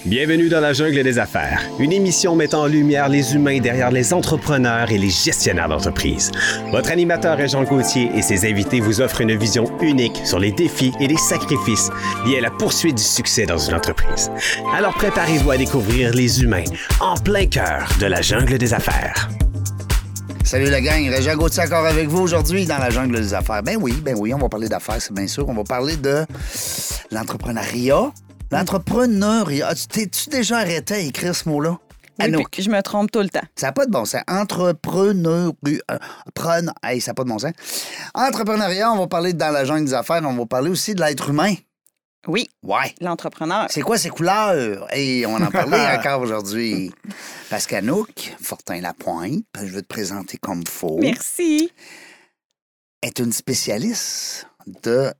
Bienvenue dans la jungle des affaires, une émission mettant en lumière les humains derrière les entrepreneurs et les gestionnaires d'entreprise. Votre animateur est Jean Gauthier et ses invités vous offrent une vision unique sur les défis et les sacrifices liés à la poursuite du succès dans une entreprise. Alors préparez-vous à découvrir les humains en plein cœur de la jungle des affaires. Salut la gang, Jean Gauthier encore avec vous aujourd'hui dans la jungle des affaires. Ben oui, on va parler d'affaires, c'est bien sûr. On va parler de l'entrepreneuriat. L'entrepreneuriat. T'es-tu déjà arrêté à écrire ce mot-là? Oui, puis je me trompe tout le temps. Ça n'a pas de bon sens. Entrepreneuriat. Hey, ça n'a pas de bon sens. Entrepreneuriat, on va parler dans la jungle des affaires. On va parler aussi de l'être humain. Oui. Ouais. L'entrepreneur. C'est quoi ces couleurs? Hey, on va en parler encore aujourd'hui. Pascanouk, Fortin-Lapointe, je vais te présenter comme faut. Merci. Est une spécialiste des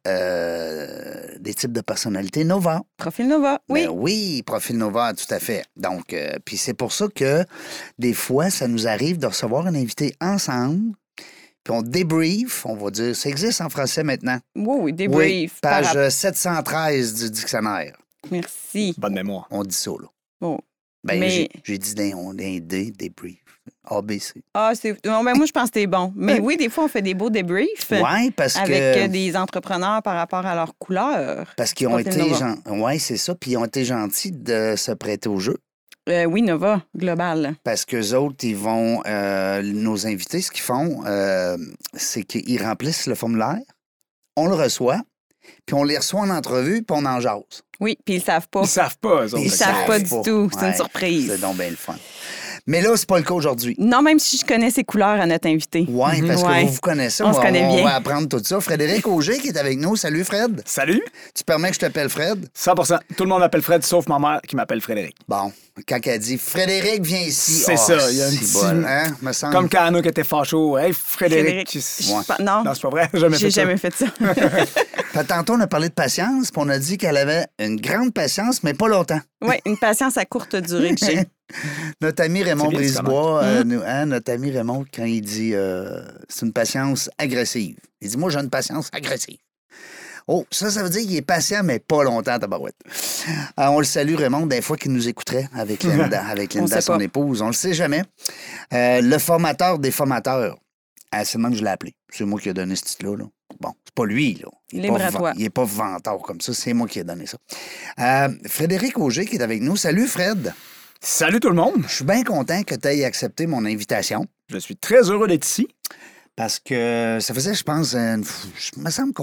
types de personnalités Nova. Profil Nova, oui. Ben oui, Profil Nova, tout à fait. Donc, puis c'est pour ça que des fois, ça nous arrive de recevoir un invité ensemble, puis on débrief, on va dire, ça existe en français maintenant. Oui, débrief. Oui, page 713 du dictionnaire. Merci. Bonne mémoire. On dit ça, là. Bon. Ben, mais... j'ai dit débrief. ABC. Ah, c'est... Non, ben moi, je pense que t'es bon. Mais oui, des fois, on fait des beaux débriefs. Oui, parce avec des entrepreneurs par rapport à leur couleur. Parce qu'ils ont été... Oui, c'est ça. Puis ils ont été gentils de se prêter au jeu. Oui, Nova, global. Parce qu'eux autres, ils vont... nos invités, ce qu'ils font, c'est qu'ils remplissent le formulaire, on le reçoit, puis on les reçoit en entrevue, puis on en jase. Oui, puis ils savent pas. Ils savent pas, eux autres. Ils savent pas du tout. C'est une surprise. C'est donc bien le fun. Mais là, c'est pas le cas aujourd'hui. Non, même si je connais ses couleurs à notre invité. Oui, parce que vous connaissez. On se connaît bien. On va apprendre tout ça. Frédéric Auger qui est avec nous. Salut, Fred. Salut. Tu permets que je t'appelle Fred? 100%. Tout le monde m'appelle Fred, sauf ma mère qui m'appelle Frédéric. Bon, quand elle dit Frédéric, viens ici. C'est ça. Il y a un petit... Bon, hein, me semble. Comme quand Anouk était facho. Hey, Frédéric. Ouais. Non, c'est pas vrai. J'ai jamais fait ça. Tantôt, on a parlé de patience, puis on a dit qu'elle avait une grande patience, mais pas longtemps. Oui, une patience à courte durée que j'ai. Notre ami Raymond Brisebois, notre ami Raymond, quand il dit c'est une patience agressive. Il dit, moi, j'ai une patience agressive. Oh, ça veut dire qu'il est patient, mais pas longtemps, tabarouette. On le salue, Raymond, des fois qu'il nous écouterait avec Linda son épouse. On le sait jamais. Le formateur des formateurs. C'est le même que je l'ai appelé. C'est moi qui ai donné ce titre-là. Là. Bon, c'est pas lui, là. Il n'est pas vanteur comme ça. C'est moi qui ai donné ça. Frédéric Auger qui est avec nous. Salut, Fred. Salut tout le monde. Je suis bien content que tu aies accepté mon invitation. Je suis très heureux d'être ici. Parce que ça faisait, je pense, il me semble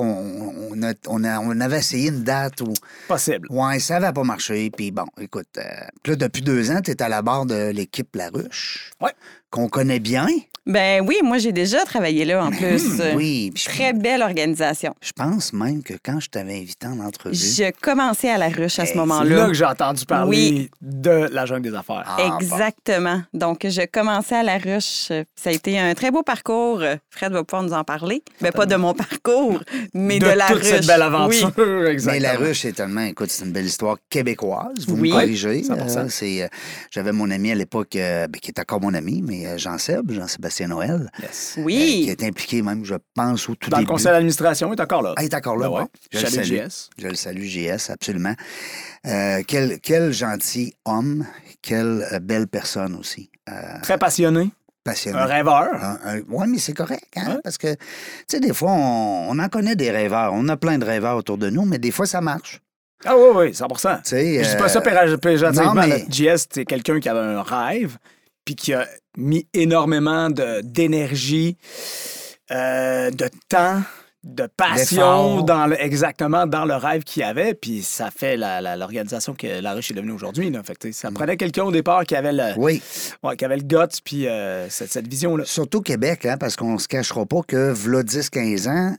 qu'on avait essayé une date où... Possible. Oui, ça n'avait pas marché. Puis bon, écoute, là, depuis 2 ans, tu es à la barre de l'équipe La Ruche. Oui. Qu'on connaît bien. Ben oui, moi, j'ai déjà travaillé là, en plus. Oui. Très belle organisation. Je pense même que quand je t'avais invité en entrevue... Je commençais à La Ruche à ce moment-là. C'est là que j'ai entendu parler de la jungle des affaires. Exactement. Bon. Donc, je commençais à La Ruche. Ça a été un très beau parcours. Fred va pouvoir nous en parler. Mais pas de mon parcours, mais de La Ruche. De toute cette belle aventure, oui. Exactement. Mais La Ruche est tellement... Écoute, c'est une belle histoire québécoise. Vous me corrigez. 100%. J'avais mon ami à l'époque, qui est encore mon ami, mais Jean-Sébastien Noël. Yes. Oui. Qui est impliqué même, je pense, au tout Dans début. le conseil d'administration, il est encore là. Ah, il est encore là, ouais. bon. Je salue JS. Je le salue, JS, absolument. Quel gentil homme, quelle belle personne aussi. Très passionné. Passionné. Un rêveur. Oui, mais c'est correct, hein? Ouais. Parce que, tu sais, des fois, on en connaît des rêveurs. On a plein de rêveurs autour de nous, mais des fois, ça marche. Ah oui, 100%. Je dis pas ça péjorativement. mais... JS, c'est quelqu'un qui avait un rêve, puis qui a mis énormément d'énergie, de temps, de passion exactement dans le rêve qu'il avait, puis ça fait l'organisation que La Ruche est devenue aujourd'hui. Fait que, ça prenait quelqu'un au départ qui avait qui avait le guts puis cette vision-là. Surtout Québec, hein, parce qu'on se cachera pas que v'là 10-15 ans,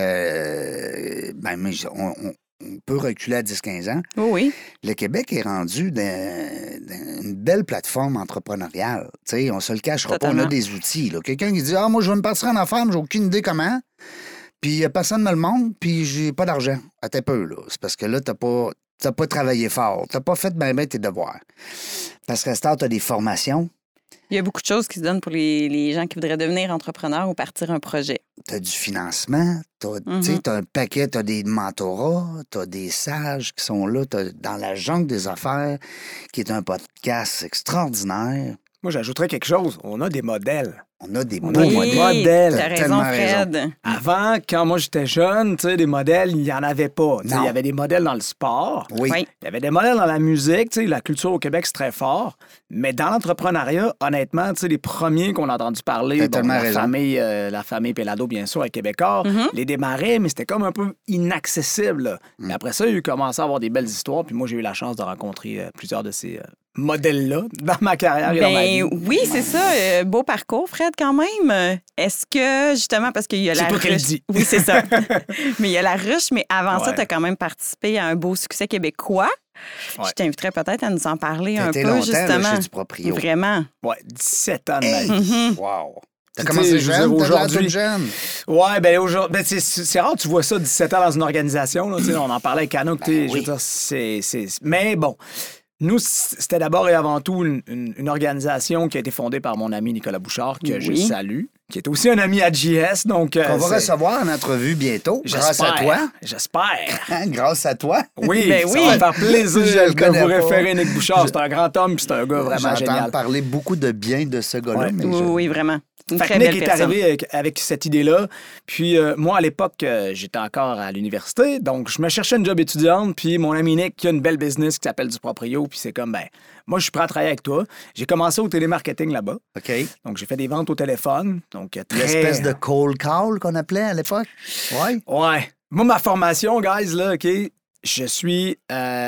on peut reculer à 10-15 ans. Oui. Le Québec est rendu une belle plateforme entrepreneuriale. T'sais, on se le cachera Totalement. pas, on a des outils. Là. Quelqu'un qui dit « Ah, moi, je veux me partir en affaires, mais j'ai aucune idée comment. » Puis personne ne me le montre, puis j'ai pas d'argent. Attends un peu, là. C'est parce que là, t'as pas travaillé fort. T'as pas fait bien tes devoirs. Parce qu'à ce temps, t'as des formations. Il y a beaucoup de choses qui se donnent pour les gens qui voudraient devenir entrepreneurs ou partir un projet. Tu as du financement, tu as un paquet, tu as des mentorats, tu as des sages qui sont là, t'as Dans la jungle des affaires, qui est un podcast extraordinaire. Moi, j'ajouterais quelque chose. On a des modèles. On a des On beaux a des modèles. modèles. T'as raison, Tellement Fred. Avant, quand moi j'étais jeune, tu sais, des modèles, il n'y en avait pas. Tu sais, Non. il y avait des modèles dans le sport. Oui. Oui. Il y avait des modèles dans la musique, tu sais, la culture au Québec, c'est très fort. Mais dans l'entrepreneuriat, honnêtement, tu sais, les premiers qu'on a entendu parler, T'as tellement la raison. famille Pelado, bien sûr, à Québécois, les démarraient, mais c'était comme un peu inaccessible. Là. Mais après ça, il y a eu commencé à avoir des belles histoires, puis moi, j'ai eu la chance de rencontrer plusieurs de ces modèles-là dans ma carrière et dans ma vie. Oui, c'est ça. Beau parcours, Fred, quand même. Est-ce que, justement, parce qu'il y a la C'est toi qui le ruche... dis. Oui, c'est ça. Mais il y a la ruche, mais avant ça, Ouais. tu as quand même participé à un beau succès québécois. Ouais. Je t'inviterais peut-être à nous en parler T'as un été peu, longtemps justement. là, chez du proprio. Vraiment. Ouais, 17 ans de ma Hey! vie. Wow! T'as Tu commencé sais, je veux jeune, dire, t'as l'air aujourd'hui- toute jeune. Ouais, ben aujourd'hui, ben, c'est rare, tu vois ça 17 ans dans une organisation. Là, tu sais, on en parlait avec Anna, je veux oui. dire, mais bon, nous, c'était d'abord et avant tout une organisation qui a été fondée par mon ami Nicolas Bouchard, que je Oui. salue, qui est aussi un ami à JS. Donc, On va c'est- recevoir en entrevue bientôt, grâce à J'espère, toi. J'espère. Hein, grâce à toi. Oui, Ben ça oui. va me faire plaisir Je le de connais vous pas. référer Nick Bouchard. C'est un grand homme, puis c'est un gars vraiment J'entends génial. parler beaucoup de bien de ce gars-là. Ouais. mais Oui, je- oui, vraiment. Une Fait que très Nick belle est personne. arrivé avec cette idée-là. Puis moi, à l'époque, j'étais encore à l'université. Donc, je me cherchais une job étudiante. Puis mon ami Nick, qui a une belle business qui s'appelle Du Proprio. Puis c'est comme, ben, moi, je suis prêt à travailler avec toi. J'ai commencé au télémarketing là-bas. OK. Donc, j'ai fait des ventes au téléphone. Donc, très... L'espèce de cold call qu'on appelait à l'époque. Oui. Ouais. Moi, ma formation, guys, là, OK, je suis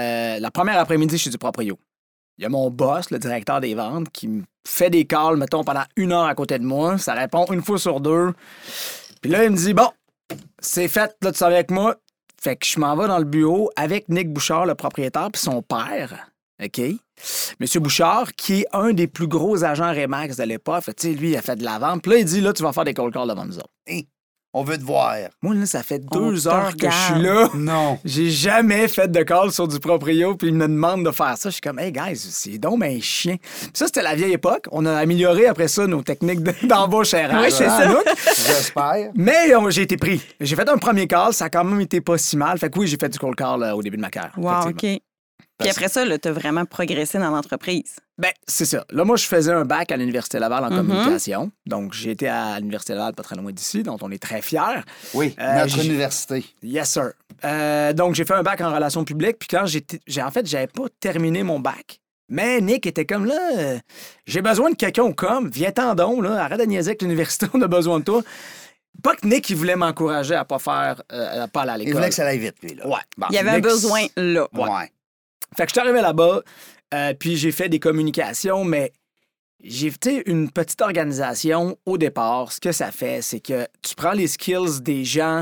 la première après-midi chez Du Proprio. Il y a mon boss, le directeur des ventes, qui me fait des calls, mettons, pendant 1 heure à côté de moi. Ça répond 1 fois sur 2. Puis là, il me dit, bon, c'est fait, là, tu savais avec moi. Fait que je m'en vais dans le bureau avec Nick Bouchard, le propriétaire, puis son père, OK? Monsieur Bouchard, qui est un des plus gros agents Remax de l'époque. Fait que, tu sais, lui, il a fait de la vente. Puis là, il dit, là, tu vas faire des cold calls devant nous autres. On veut te voir. Moi, là, ça fait On 2 te heures que je suis regarde. là. Non. J'ai jamais fait de call sur Du Proprio, puis il me demande de faire ça. Je suis comme, hey, guys, c'est donc un chien. Puis ça, c'était la vieille époque. On a amélioré après ça nos techniques d'embauche RH. Oui, c'est hein, ça. Anouk? J'espère. Mais j'ai été pris. J'ai fait un premier call, ça a quand même été pas si mal. Fait que oui, j'ai fait du cold call au début de ma carrière. Wow, effectivement. OK. Puis après ça, tu as vraiment progressé dans l'entreprise. Ben, c'est ça. Là, moi, je faisais un bac à l'Université Laval en communication. Donc, j'ai été à l'Université Laval, pas très loin d'ici, dont on est très fiers. Oui, Euh, notre j'ai- université. Yes, sir. Donc, j'ai fait un bac en relations publiques. Puis quand j'avais pas terminé mon bac. Mais Nick était comme là, j'ai besoin de quelqu'un au com, viens-t'en donc, là, arrête de niaiser avec l'université, on a besoin de toi. Pas que Nick, il voulait m'encourager à pas faire, à pas aller à Il l'école. voulait que ça aille vite, lui. Là. Ouais. Bon. Il y avait un Nick, besoin là. Ouais. Fait que je suis arrivé là-bas, puis j'ai fait des communications, mais j'ai fait une petite organisation au départ. Ce que ça fait, c'est que tu prends les skills des gens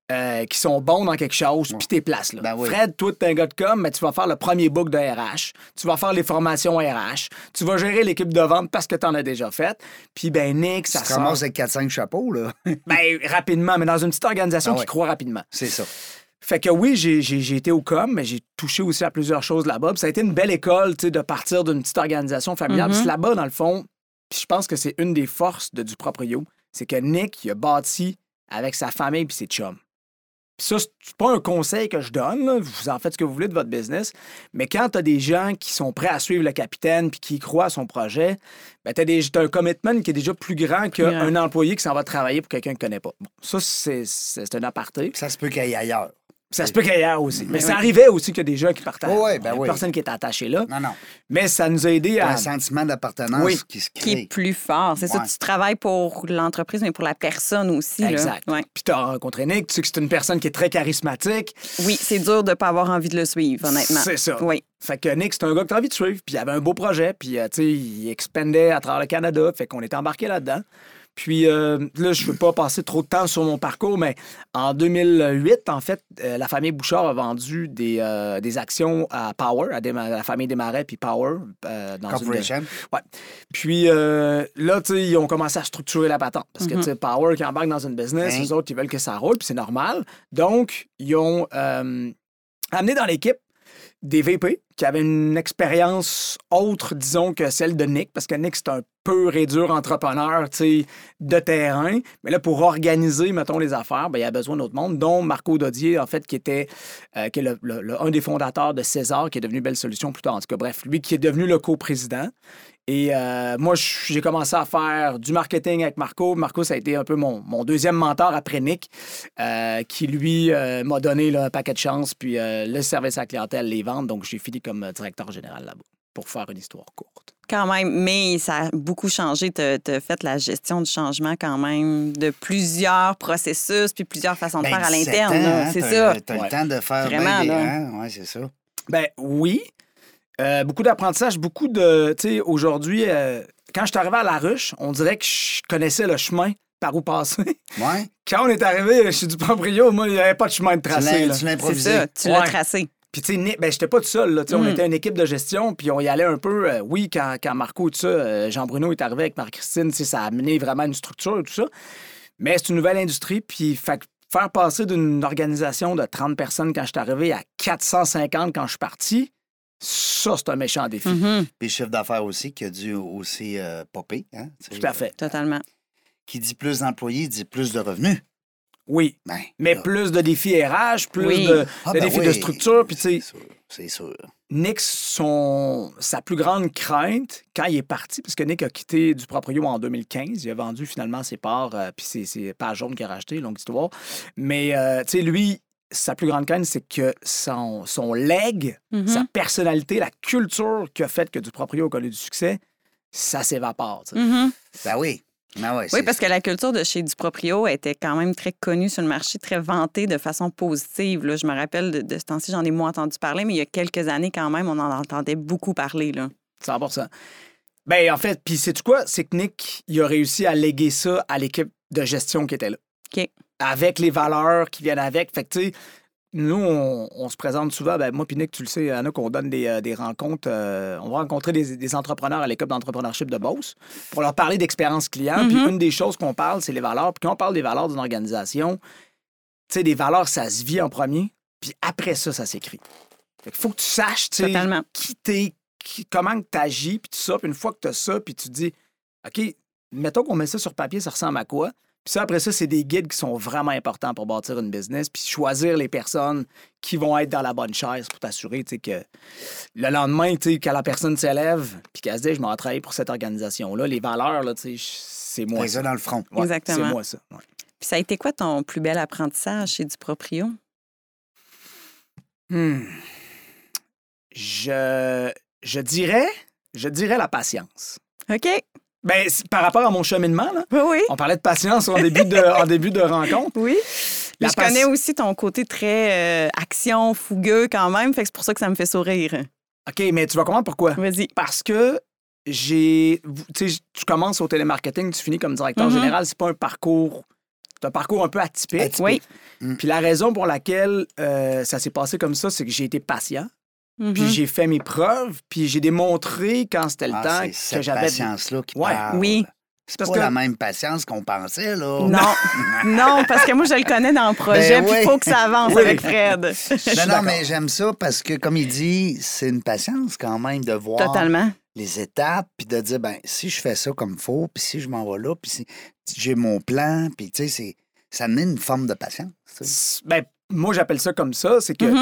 qui sont bons dans quelque chose, puis t'es places là. Ben oui. Fred, toi, t'es un gars de com, mais tu vas faire le premier book de RH, tu vas faire les formations RH, tu vas gérer l'équipe de vente parce que t'en as déjà fait. Puis ben Nick, Tu ça te sort... ramasses avec 4-5 chapeaux, là. Ben rapidement, mais dans une petite organisation Ah qui ouais. croit rapidement. C'est ça. Fait que oui, j'ai été au com, mais j'ai touché aussi à plusieurs choses là-bas. Puis ça a été une belle école, tu sais, de partir d'une petite organisation familiale. Puis là-bas, dans le fond, puis je pense que c'est une des forces de Du Proprio, c'est que Nick, il a bâti avec sa famille puis ses chums. Puis ça, c'est pas un conseil que je donne, là. Vous en faites ce que vous voulez de votre business, mais quand t'as des gens qui sont prêts à suivre le capitaine puis qui y croient à son projet, ben t'as un commitment qui est déjà plus grand qu'un employé qui s'en va travailler pour quelqu'un qu'il connaît pas. Bon, ça, c'est un aparté. Ça se peut qu'il y ait ailleurs. Ça se peut qu'ailleurs aussi. Mais ça arrivait aussi qu'il y a des gens qui partaient. Oh ouais, ben Il y a oui. personne qui était attaché là. Non, non. Mais ça nous a aidé Un à... sentiment d'appartenance Oui. qui se Qui est crée. plus fort. C'est ça, Ouais. tu travailles pour l'entreprise, mais pour la personne aussi. là. Exact. Ouais. Puis tu as rencontré Nick, tu sais que c'est une personne qui est très charismatique. Oui, c'est dur de ne pas avoir envie de le suivre, honnêtement. C'est ça. Oui. Fait que Nick, c'est un gars que tu as envie de suivre. Puis il avait un beau projet. Puis, tu sais, il expandait à travers le Canada. Fait qu'on était embarqué là-dedans. Puis là, je ne veux pas passer trop de temps sur mon parcours, mais en 2008, en fait, la famille Bouchard a vendu des actions à Power, à la famille Desmarais puis Power. Dans Corporation. Ouais. Puis là, tu sais, ils ont commencé à structurer la patente. Parce que, tu sais, Power qui embarque dans une business, Hein? les autres, ils veulent que ça roule, puis c'est normal. Donc, ils ont amené dans l'équipe des VP qui avaient une expérience autre, disons, que celle de Nick, parce que Nick, c'est un pur et dur entrepreneur, tu sais, de terrain. Mais là, pour organiser, mettons, les affaires, ben, il y a besoin d'autres monde, dont Marco Dodier, en fait, qui est un des fondateurs de César, qui est devenu Belle Solution plus tard. En tout cas, bref, lui qui est devenu le coprésident. Et moi, j'ai commencé à faire du marketing avec Marco. Marco, ça a été un peu mon deuxième mentor après Nick, qui, lui, m'a donné là, un paquet de chance, puis le service à la clientèle, les ventes. Donc, j'ai fini comme directeur général là-bas, pour faire une histoire courte. Quand même, mais ça a beaucoup changé. Tu as fait la gestion du changement quand même de plusieurs processus puis plusieurs façons de faire à l'interne. Hein, c'est ça. Tu as le temps de faire vraiment, Oui, c'est ça. Ben oui. Beaucoup d'apprentissage, beaucoup de... Tu sais, aujourd'hui, quand je suis arrivé à La Ruche, on dirait que je connaissais le chemin par où passer. Ouais. Quand on est arrivé chez du proprio, moi, il n'y avait pas de chemin de tracé. Tu l'as improvisé. C'est ça, tu l'as tracé. Puis, tu sais, ben, j'étais pas tout seul. Là, on était une équipe de gestion, puis on y allait un peu. Oui, quand Marco et tout ça, Jean-Bruno est arrivé avec Marie-Christine, ça a amené vraiment une structure et tout ça. Mais c'est une nouvelle industrie, puis faire passer d'une organisation de 30 personnes quand je suis arrivé à 450 quand je suis parti, ça, c'est un méchant défi. Mm-hmm. Puis le chiffre d'affaires aussi qui a dû aussi popper. Hein? Tout à fait. Totalement. Qui dit plus d'employés, dit plus de revenus. Oui, Ben, mais là. plus de défis RH, plus Oui. de Ben défis oui. de structure. Puis, tu sais, C'est sûr. Nick, sa plus grande crainte, quand il est parti, parce que Nick a quitté du proprio en 2015, il a vendu finalement ses parts, puis c'est Page Jaune qui a racheté, longue histoire. Mais, tu sais, lui, sa plus grande crainte, c'est que son leg, sa personnalité, la culture qui a fait que du proprio a connu du succès, ça s'évapore. Tu sais. Mm-hmm. Ben oui. Ben ouais, Oui, parce que la culture de chez Duproprio était quand même très connue sur le marché, très vantée de façon positive. Là. Je me rappelle de ce temps-ci, j'en ai moins entendu parler, mais il y a quelques années quand même, on en entendait beaucoup parler. Là. 100%. Ben en fait, puis sais-tu quoi? C'est que Nick, il a réussi à léguer ça à l'équipe de gestion qui était là. OK. Avec les valeurs qui viennent avec. Fait que, tu sais, nous, on se présente souvent, ben moi puis Nick, tu le sais, Anna, qu'on donne des rencontres. On va rencontrer des entrepreneurs à l'école d'entrepreneurship de Beauce pour leur parler d'expérience client. Puis une des choses qu'on parle, c'est les valeurs. Puis quand on parle des valeurs d'une organisation, tu sais, des valeurs, ça se vit en premier. Puis après ça s'écrit. Fait qu'il faut que tu saches, tu sais, Totalement. qui t'es, comment tu agis, puis tout ça. Puis une fois que tu as ça, puis tu te dis, OK, mettons qu'on met ça sur papier, ça ressemble à quoi? Puis ça, après ça, c'est des guides qui sont vraiment importants pour bâtir une business, puis choisir les personnes qui vont être dans la bonne chaise pour t'assurer, tu sais, que le lendemain, tu sais, quand la personne s'élève, puis qu'elle se dit, je m'en travaille pour cette organisation-là, les valeurs, là, tu sais, c'est moi T'as ça dans le front. Ouais, Exactement. c'est moi ça. Ouais. Puis ça a été quoi ton plus bel apprentissage chez Duproprio? Je dirais la patience. OK. Ben, par rapport à mon cheminement, là, Oui. on parlait de patience en début de rencontre. Oui. La Je connais aussi ton côté très action, fougueux quand même, fait que c'est pour ça que ça me fait sourire. OK, mais tu vas comprendre pourquoi. Vas-y. Parce que tu commences au télémarketing, tu finis comme directeur général, c'est pas un parcours. C'est un parcours un peu atypique. Oui. Puis la raison pour laquelle ça s'est passé comme ça, c'est que j'ai été patient. Puis j'ai fait mes preuves, puis j'ai démontré quand c'était le temps c'est que cette j'avais... patience-là qui Ouais. parle. Oui. C'est Parce pas que- la même patience qu'on pensait, là. Non. Non, parce que moi, je le connais dans le projet, Ben puis il oui. faut que ça avance Oui. avec Fred. Non, mais j'aime ça parce que, comme il dit, c'est une patience quand même de voir Totalement. les étapes, puis de dire, ben si je fais ça comme il faut, puis si je m'en vais là, puis si j'ai mon plan, puis tu sais, ça amène une forme de patience. Tu sais. Ben, moi, j'appelle ça comme ça, c'est que...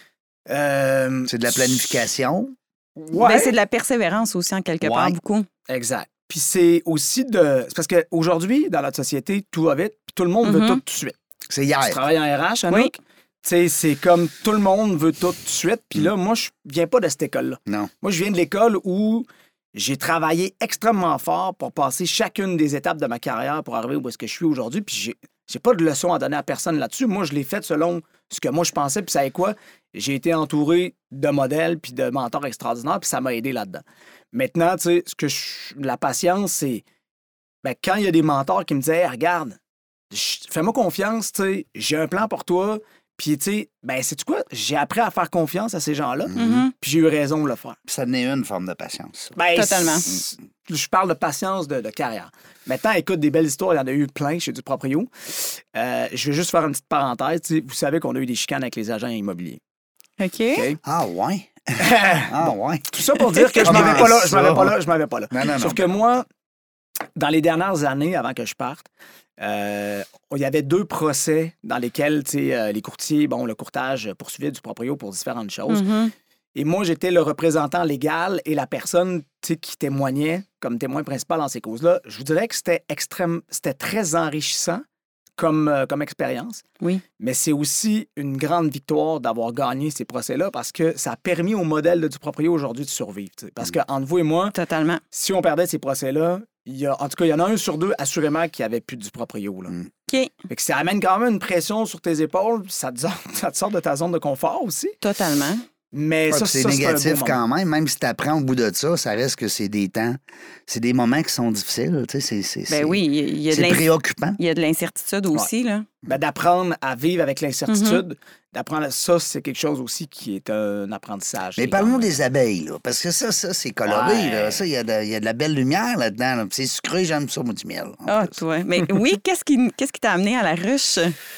C'est de la planification. Ouais, Ben, c'est de la persévérance aussi, en quelque part, Ouais. beaucoup. exact. Puis c'est aussi de... C'est parce qu'aujourd'hui, dans notre société, tout va vite, puis tout le monde veut tout de suite. C'est hier. Tu travailles en RH, Anouk? Oui. Tu sais, c'est comme tout le monde veut tout de suite. Puis là, moi, je viens pas de cette école-là. Non. Moi, je viens de l'école où j'ai travaillé extrêmement fort pour passer chacune des étapes de ma carrière pour arriver où est-ce que je suis aujourd'hui. Puis j'ai pas de leçon à donner à personne là-dessus. Moi, je l'ai fait selon ce que moi, je pensais. Puis ça est quoi? J'ai été entouré de modèles puis de mentors extraordinaires, puis ça m'a aidé là-dedans. Maintenant, tu sais, la patience, c'est... Ben, quand il y a des mentors qui me disaient, hey, regarde, fais-moi confiance, tu sais, j'ai un plan pour toi. Puis, tu sais, ben, sais-tu quoi? J'ai appris à faire confiance à ces gens-là. Puis j'ai eu raison de le faire. Ça n'est une forme de patience. ça. Ben, Totalement. Je parle de patience de carrière. Maintenant, écoute, des belles histoires, il y en a eu plein chez du proprio. Je vais juste faire une petite parenthèse. Tu sais, vous savez qu'on a eu des chicanes avec les agents immobiliers. OK. OK? Ah ouais? Bon, Ah ouais? tout ça pour dire que je m'avais pas là. Non, non, Sauf non. que moi, dans les dernières années, avant que je parte, il y avait 2 procès dans lesquels les courtiers, le courtage poursuivait du proprio pour différentes choses. Mhm. Et moi, j'étais le représentant légal et la personne qui témoignait comme témoin principal dans ces causes-là. Je vous dirais que c'était très enrichissant comme expérience. Oui. Mais c'est aussi une grande victoire d'avoir gagné ces procès-là parce que ça a permis au modèle du proprio aujourd'hui de survivre. Parce qu'entre vous et moi, Totalement. si on perdait ces procès-là, en tout cas, il y en a 1 sur 2 assurément qui n'avait plus du proprio. Là. OK. Fait que ça amène quand même une pression sur tes épaules. Ça te sort de ta zone de confort aussi. Totalement. Mais ça, c'est un négatif beau quand moment. même si tu apprends au bout de ça, ça reste que c'est des temps, c'est des moments qui sont difficiles. Oui, il y a c'est préoccupant. Il y a de l'incertitude aussi. Là. D'apprendre à vivre avec l'incertitude, d'apprendre ça, c'est quelque chose aussi qui est un apprentissage. Mais parlons des abeilles, là, parce que ça c'est coloré. Ouais. Là. Ça, il y a de la belle lumière là-dedans. Là. C'est sucré, j'aime ça, moi, du miel. Ah, toi. Mais oui, qu'est-ce qui t'a amené à la ruche?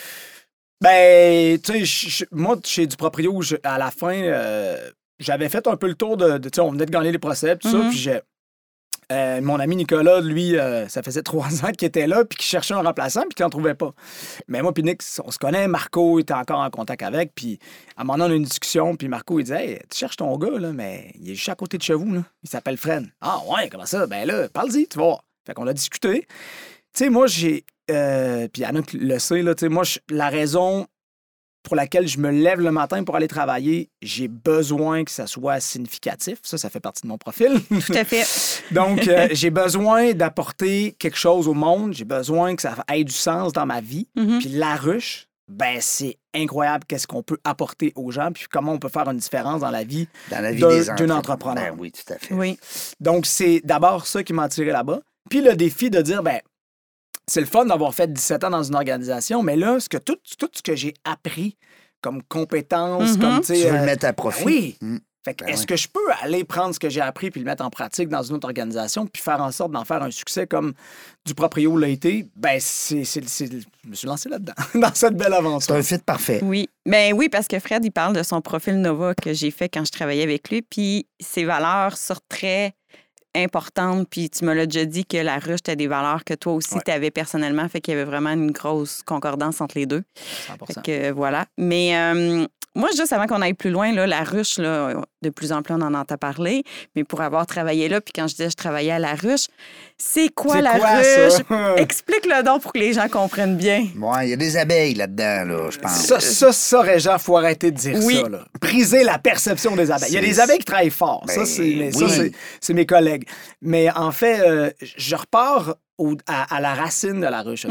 Ben, tu sais, moi, chez du proprio, à la fin, j'avais fait un peu le tour de tu sais, on venait de gagner les procès, tout ça, puis mon ami Nicolas, lui, ça faisait 3 ans qu'il était là, puis qu'il cherchait un remplaçant, puis qu'il n'en trouvait pas. Mais moi, puis Nick, on se connaît. Marco était encore en contact avec, puis à un moment donné, on a eu une discussion, puis Marco, il disait, hey, tu cherches ton gars, là, mais il est juste à côté de chez vous, là. Il s'appelle Fred. Ah, ouais, comment ça? Ben là, parle-y, tu vas voir. Fait qu'on a discuté. Tu sais, moi, j'ai. Puis Anna le sait, là, tu sais, moi, la raison pour laquelle je me lève le matin pour aller travailler, j'ai besoin que ça soit significatif. Ça fait partie de mon profil. Tout à fait. Donc, j'ai besoin d'apporter quelque chose au monde. J'ai besoin que ça ait du sens dans ma vie. Puis la ruche, ben c'est incroyable qu'est-ce qu'on peut apporter aux gens puis comment on peut faire une différence dans la vie d'une entrepreneur. Ben oui, tout à fait. Oui. Donc, c'est d'abord ça qui m'a attiré là-bas. Puis le défi de dire, ben c'est le fun d'avoir fait 17 ans dans une organisation, mais là, tout ce que j'ai appris comme compétences, comme tu sais. Tu veux le mettre à profit. Oui. Fait que, est-ce que je peux aller prendre ce que j'ai appris puis le mettre en pratique dans une autre organisation puis faire en sorte d'en faire un succès comme du proprio l'a été? Ben, je me suis lancé là-dedans, dans cette belle aventure. C'est un fit parfait. Oui. Ben oui, parce que Fred, il parle de son profil Nova que j'ai fait quand je travaillais avec lui, puis ses valeurs sortent très importante, puis tu me l'as déjà dit que la ruche, t'as des valeurs que toi aussi, tu avais personnellement, fait qu'il y avait vraiment une grosse concordance entre les deux. 100%. Fait que voilà. Mais moi, juste avant qu'on aille plus loin, là, la ruche, là, de plus en plus, on en entend parler, mais pour avoir travaillé là, puis quand je disais je travaillais à la ruche, c'est quoi la ruche? Explique-le donc pour que les gens comprennent bien. Ouais, il y a des abeilles là-dedans, là, je pense. Ça, Régent, faut arrêter de dire ça. Là. Briser la perception des abeilles. Il y a des abeilles qui travaillent fort. Ben, c'est mes collègues. Mais en fait, je repars à la racine de la ruche, OK?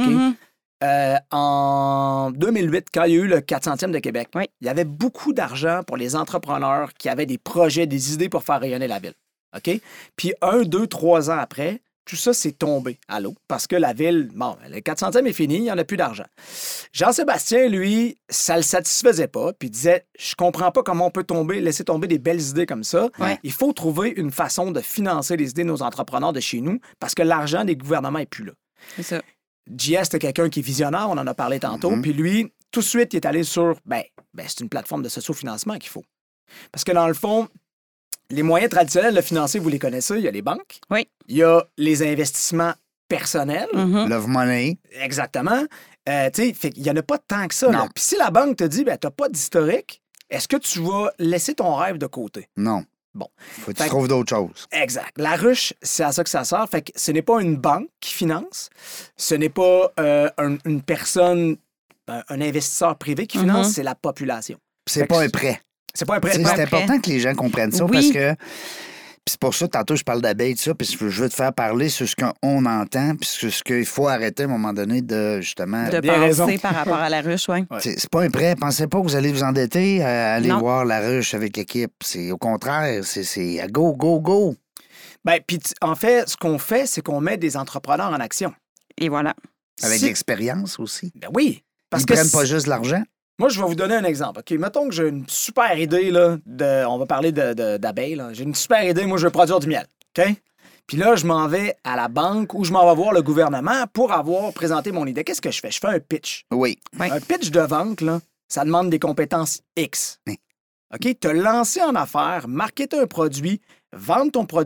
En 2008, quand il y a eu le 400e de Québec, il y avait beaucoup d'argent pour les entrepreneurs qui avaient des projets, des idées pour faire rayonner la ville. OK? Puis 1, 2, 3 ans après, tout ça s'est tombé à l'eau parce que la ville, bon, le 400e est fini, il n'y en a plus d'argent. Jean-Sébastien, lui, ça le satisfaisait pas, puis il disait, je comprends pas comment on peut laisser tomber des belles idées comme ça. Ouais. Il faut trouver une façon de financer les idées de nos entrepreneurs de chez nous parce que l'argent des gouvernements n'est plus là. C'est ça. JS, c'était quelqu'un qui est visionnaire, on en a parlé tantôt, puis lui, tout de suite, il est allé sur, c'est une plateforme de sociofinancement qu'il faut. Parce que dans le fond, les moyens traditionnels de financer, vous les connaissez, il y a les banques, il y a les investissements personnels. Love money. Exactement. Il n'y en a pas tant que ça. Puis si la banque te dit, tu n'as pas d'historique, est-ce que tu vas laisser ton rêve de côté? Non. Bon. Faut que tu trouves d'autres choses. Exact. La ruche, c'est à ça que ça sert. Fait que ce n'est pas une banque qui finance. Ce n'est pas une personne, un investisseur privé qui finance, c'est la population. C'est pas un prêt. C'est pas un prêt. C'est important que les gens comprennent ça parce que. Puis c'est pour ça, tantôt, je parle d'abeilles, ça, puis je veux te faire parler sur ce qu'on entend, puis sur ce qu'il faut arrêter à un moment donné de, justement... De penser par rapport à la ruche, oui. C'est pas un prêt. Pensez pas que vous allez vous endetter à aller voir la ruche avec l'équipe. C'est au contraire, c'est go, go, go. Puis en fait, ce qu'on fait, c'est qu'on met des entrepreneurs en action. Et voilà. Avec l'expérience aussi. Ben oui. Ils prennent pas juste l'argent. Moi, je vais vous donner un exemple. OK, mettons que j'ai une super idée, là, on va parler d'abeilles. J'ai une super idée, moi, je veux produire du miel. OK? Puis là, je m'en vais à la banque ou je m'en vais voir le gouvernement pour avoir présenté mon idée. Qu'est-ce que je fais? Je fais un pitch. Oui. Un pitch de vente, là, ça demande des compétences X. OK? Te lancer en affaires, marketer un produit, vendre ton produit,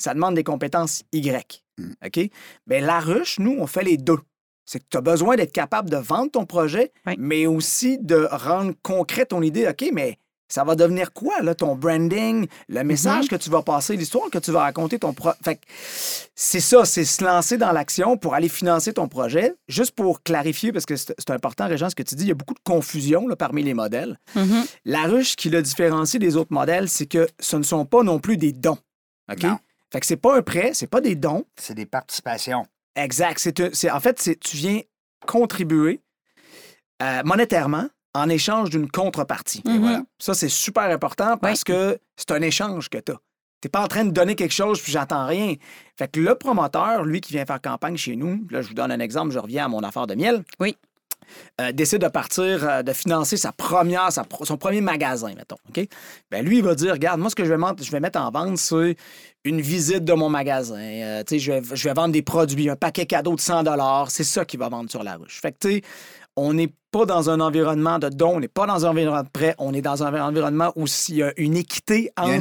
ça demande des compétences Y. OK? Bien, la ruche, nous, on fait les deux. C'est que tu as besoin d'être capable de vendre ton projet, mais aussi de rendre concret ton idée. OK, mais ça va devenir quoi, là, ton branding, le message que tu vas passer, l'histoire que tu vas raconter, Fait que c'est ça, c'est se lancer dans l'action pour aller financer ton projet. Juste pour clarifier, parce que c'est important, Régent, ce que tu dis, il y a beaucoup de confusion là, parmi les modèles. La ruche, qui le différencie des autres modèles, c'est que ce ne sont pas non plus des dons. OK? Non. Fait que c'est pas un prêt, c'est pas des dons. C'est des participations. Exact. En fait, tu viens contribuer monétairement en échange d'une contrepartie. Et voilà. Ça, c'est super important parce que c'est un échange que tu as. Tu n'es pas en train de donner quelque chose puis j'attends rien. Fait que le promoteur, lui, qui vient faire campagne chez nous, là, je vous donne un exemple, je reviens à mon affaire de miel. Oui. Décide de partir, de financer son premier magasin, mettons. OK? Bien, lui, il va dire, regarde, moi, ce que je vais mettre en vente, c'est une visite de mon magasin. Je vais vendre des produits, un paquet cadeau de 100 $. C'est ça qu'il va vendre sur la ruche. Fait que, tu sais, on n'est pas dans un environnement de don, on n'est pas dans un environnement de prêt, on est dans un environnement où il y a une équité entre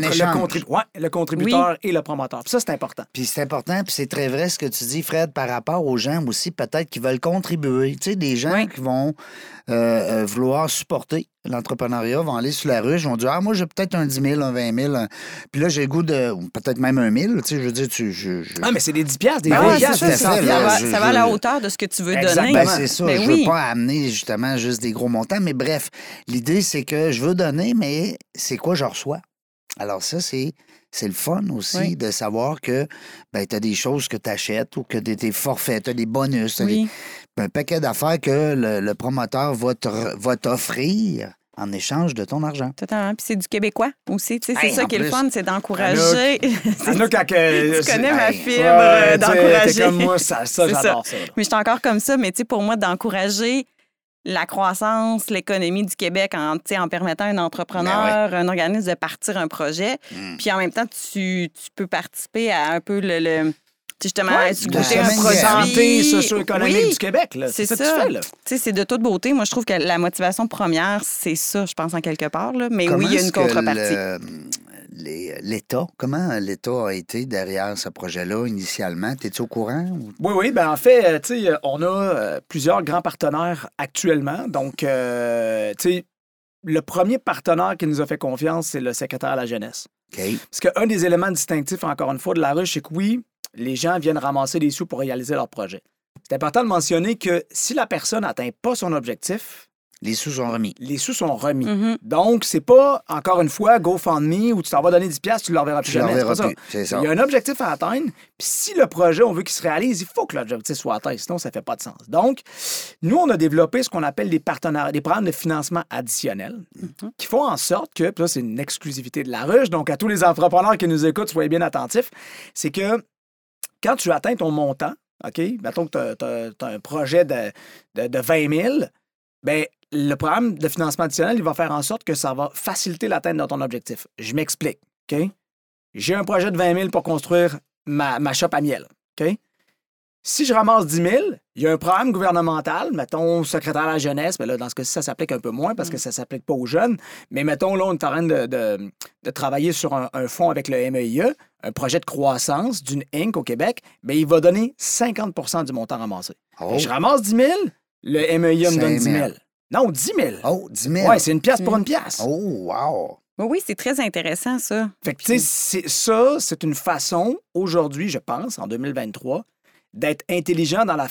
le contributeur et le promoteur. Puis ça, c'est important. Puis c'est important, puis c'est très vrai ce que tu dis, Fred, par rapport aux gens aussi, peut-être qui veulent contribuer. Tu sais, des gens qui vont vouloir supporter l'entrepreneuriat, vont aller sur la ruche, vont dire « Ah, moi, j'ai peut-être un 10 000, un 20 000. » Puis là, j'ai le goût de... peut-être même un 1 000. Tu sais, je veux dire, Ah, mais c'est des 10 piastres, des 20 ouais, piastres. ça va à la hauteur de ce que tu veux donner. Ben, c'est ça. Mais je veux pas amener, justement, juste des gros montants. Mais bref, l'idée, c'est que je veux donner, mais c'est quoi je reçois? Alors ça, c'est le fun aussi de savoir que tu as des choses que tu achètes ou que tes forfaits, tu as des bonus, un paquet d'affaires que le promoteur va t'offrir en échange de ton argent. Totalement. Puis c'est du québécois aussi. C'est ça qui est le fun, c'est d'encourager. Anouk, tu connais ma fibre d'encourager. T'es comme moi, ça j'adore ça. Mais je suis encore comme ça, mais pour moi, d'encourager la croissance, l'économie du Québec en permettant à un entrepreneur, un organisme de partir un projet. Puis en même temps, tu peux participer à un peu justement, goûter un produit. Santé socio-économique du Québec. Là. C'est ça que tu fais. Là. C'est de toute beauté. Moi, je trouve que la motivation première, c'est ça, je pense, en quelque part. Là. Mais il y a une contrepartie. L'État, comment l'État a été derrière ce projet-là initialement? T'es-tu au courant? Oui. Ben en fait, on a plusieurs grands partenaires actuellement. Donc, le premier partenaire qui nous a fait confiance, c'est le secrétaire à la jeunesse. Okay. Parce qu'un des éléments distinctifs, encore une fois, de la ruche, c'est que les gens viennent ramasser des sous pour réaliser leur projet. C'est important de mentionner que si la personne n'atteint pas son objectif, les sous sont remis. Les sous sont remis. Donc, c'est pas, encore une fois, GoFundMe où tu t'en vas donner 10 $, tu ne le reverras plus jamais. C'est ça. Il y a un objectif à atteindre. Puis si le projet, on veut qu'il se réalise, il faut que l'objectif soit atteint. Sinon, ça ne fait pas de sens. Donc, nous, on a développé ce qu'on appelle des programmes de financement additionnels qui font en sorte que, puis là, c'est une exclusivité de la ruche. Donc, à tous les entrepreneurs qui nous écoutent, soyez bien attentifs. C'est que quand tu atteins ton montant, OK, mettons que tu as un projet de 20 000, bien, le programme de financement additionnel, il va faire en sorte que ça va faciliter l'atteinte de ton objectif. Je m'explique, OK? J'ai un projet de 20 000 pour construire ma shop à miel, OK? Si je ramasse 10 000, il y a un programme gouvernemental, mettons, secrétaire à la jeunesse, mais là, dans ce cas-ci, ça s'applique un peu moins parce que ça ne s'applique pas aux jeunes, mais mettons, là, on est en train de travailler sur un fonds avec le MEIE, un projet de croissance d'une Inc. au Québec, bien, il va donner 50 % du montant ramassé. Et je ramasse 10 000, le MEIE me donne 10 000. Non, 10 000. Oh, 10 000. Oui, c'est une pièce pour une pièce. Oh, wow. Oui, c'est très intéressant, ça. Fait que, tu sais, c'est une façon, aujourd'hui, je pense, en 2023, d'être intelligent dans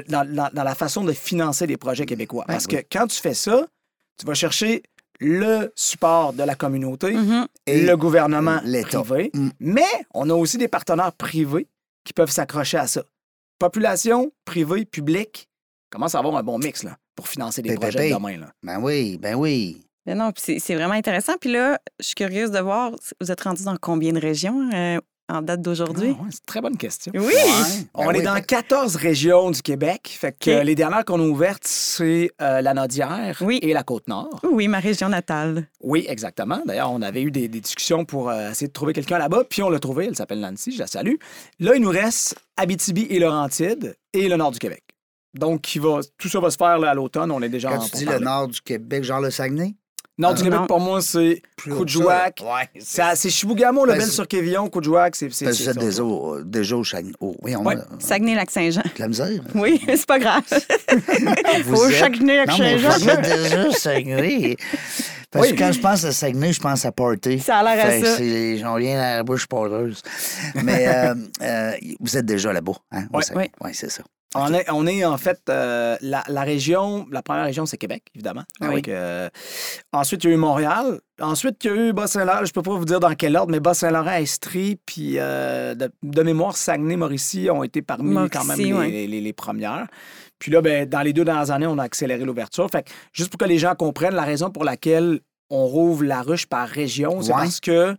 la façon de financer les projets québécois. Parce que quand tu fais ça, tu vas chercher le support de la communauté et le gouvernement privé. Mais on a aussi des partenaires privés qui peuvent s'accrocher à ça. Population, privé, public, commence à avoir un bon mix, là, pour financer des projets de demain. Là. Ben oui. Mais non, c'est vraiment intéressant. Puis là, je suis curieuse de voir, vous êtes rendu dans combien de régions en date d'aujourd'hui? C'est une très bonne question. Oui! On est dans 14 régions du Québec. Fait que les dernières qu'on a ouvertes, c'est la Nodière et la Côte-Nord. Oui, ma région natale. Oui, exactement. D'ailleurs, on avait eu des discussions pour essayer de trouver quelqu'un là-bas, puis on l'a trouvé. Elle s'appelle Nancy, je la salue. Là, il nous reste Abitibi et Laurentides et le nord du Québec. Donc, tout ça va se faire là, à l'automne. On est déjà Quand tu dis le nord du Québec, genre le Saguenay? Nord du Québec, pour moi, c'est Coudjouac. Ouais, c'est Chibougamau, le Belle-sur-Quévillon, Coudjouac. C'est vous êtes déjà au Saguenay. Oui, Saguenay-Lac-Saint-Jean. La misère. Oui, c'est pas grave. Au Saguenay-Lac-Saint-Jean. Vous êtes déjà au Saguenay. Parce que quand je pense à Saguenay, je pense à Party. Ça a l'air à ça. Ils n'ont rien à la bouche poreuse. Mais vous êtes déjà là-bas, hein? Oui, c'est ça. On est en fait, la région, la première région, c'est Québec, évidemment. Oui. Donc, ensuite, il y a eu Montréal. Ensuite, il y a eu Bas-Saint-Laurent. Je ne peux pas vous dire dans quel ordre, mais Bas-Saint-Laurent, Estrie, puis de mémoire, Saguenay, Mauricie ont été parmi quand même les premières. Puis là, ben, dans les 2 dernières années, on a accéléré l'ouverture. Fait que, juste pour que les gens comprennent, la raison pour laquelle on rouvre la ruche par région, c'est parce que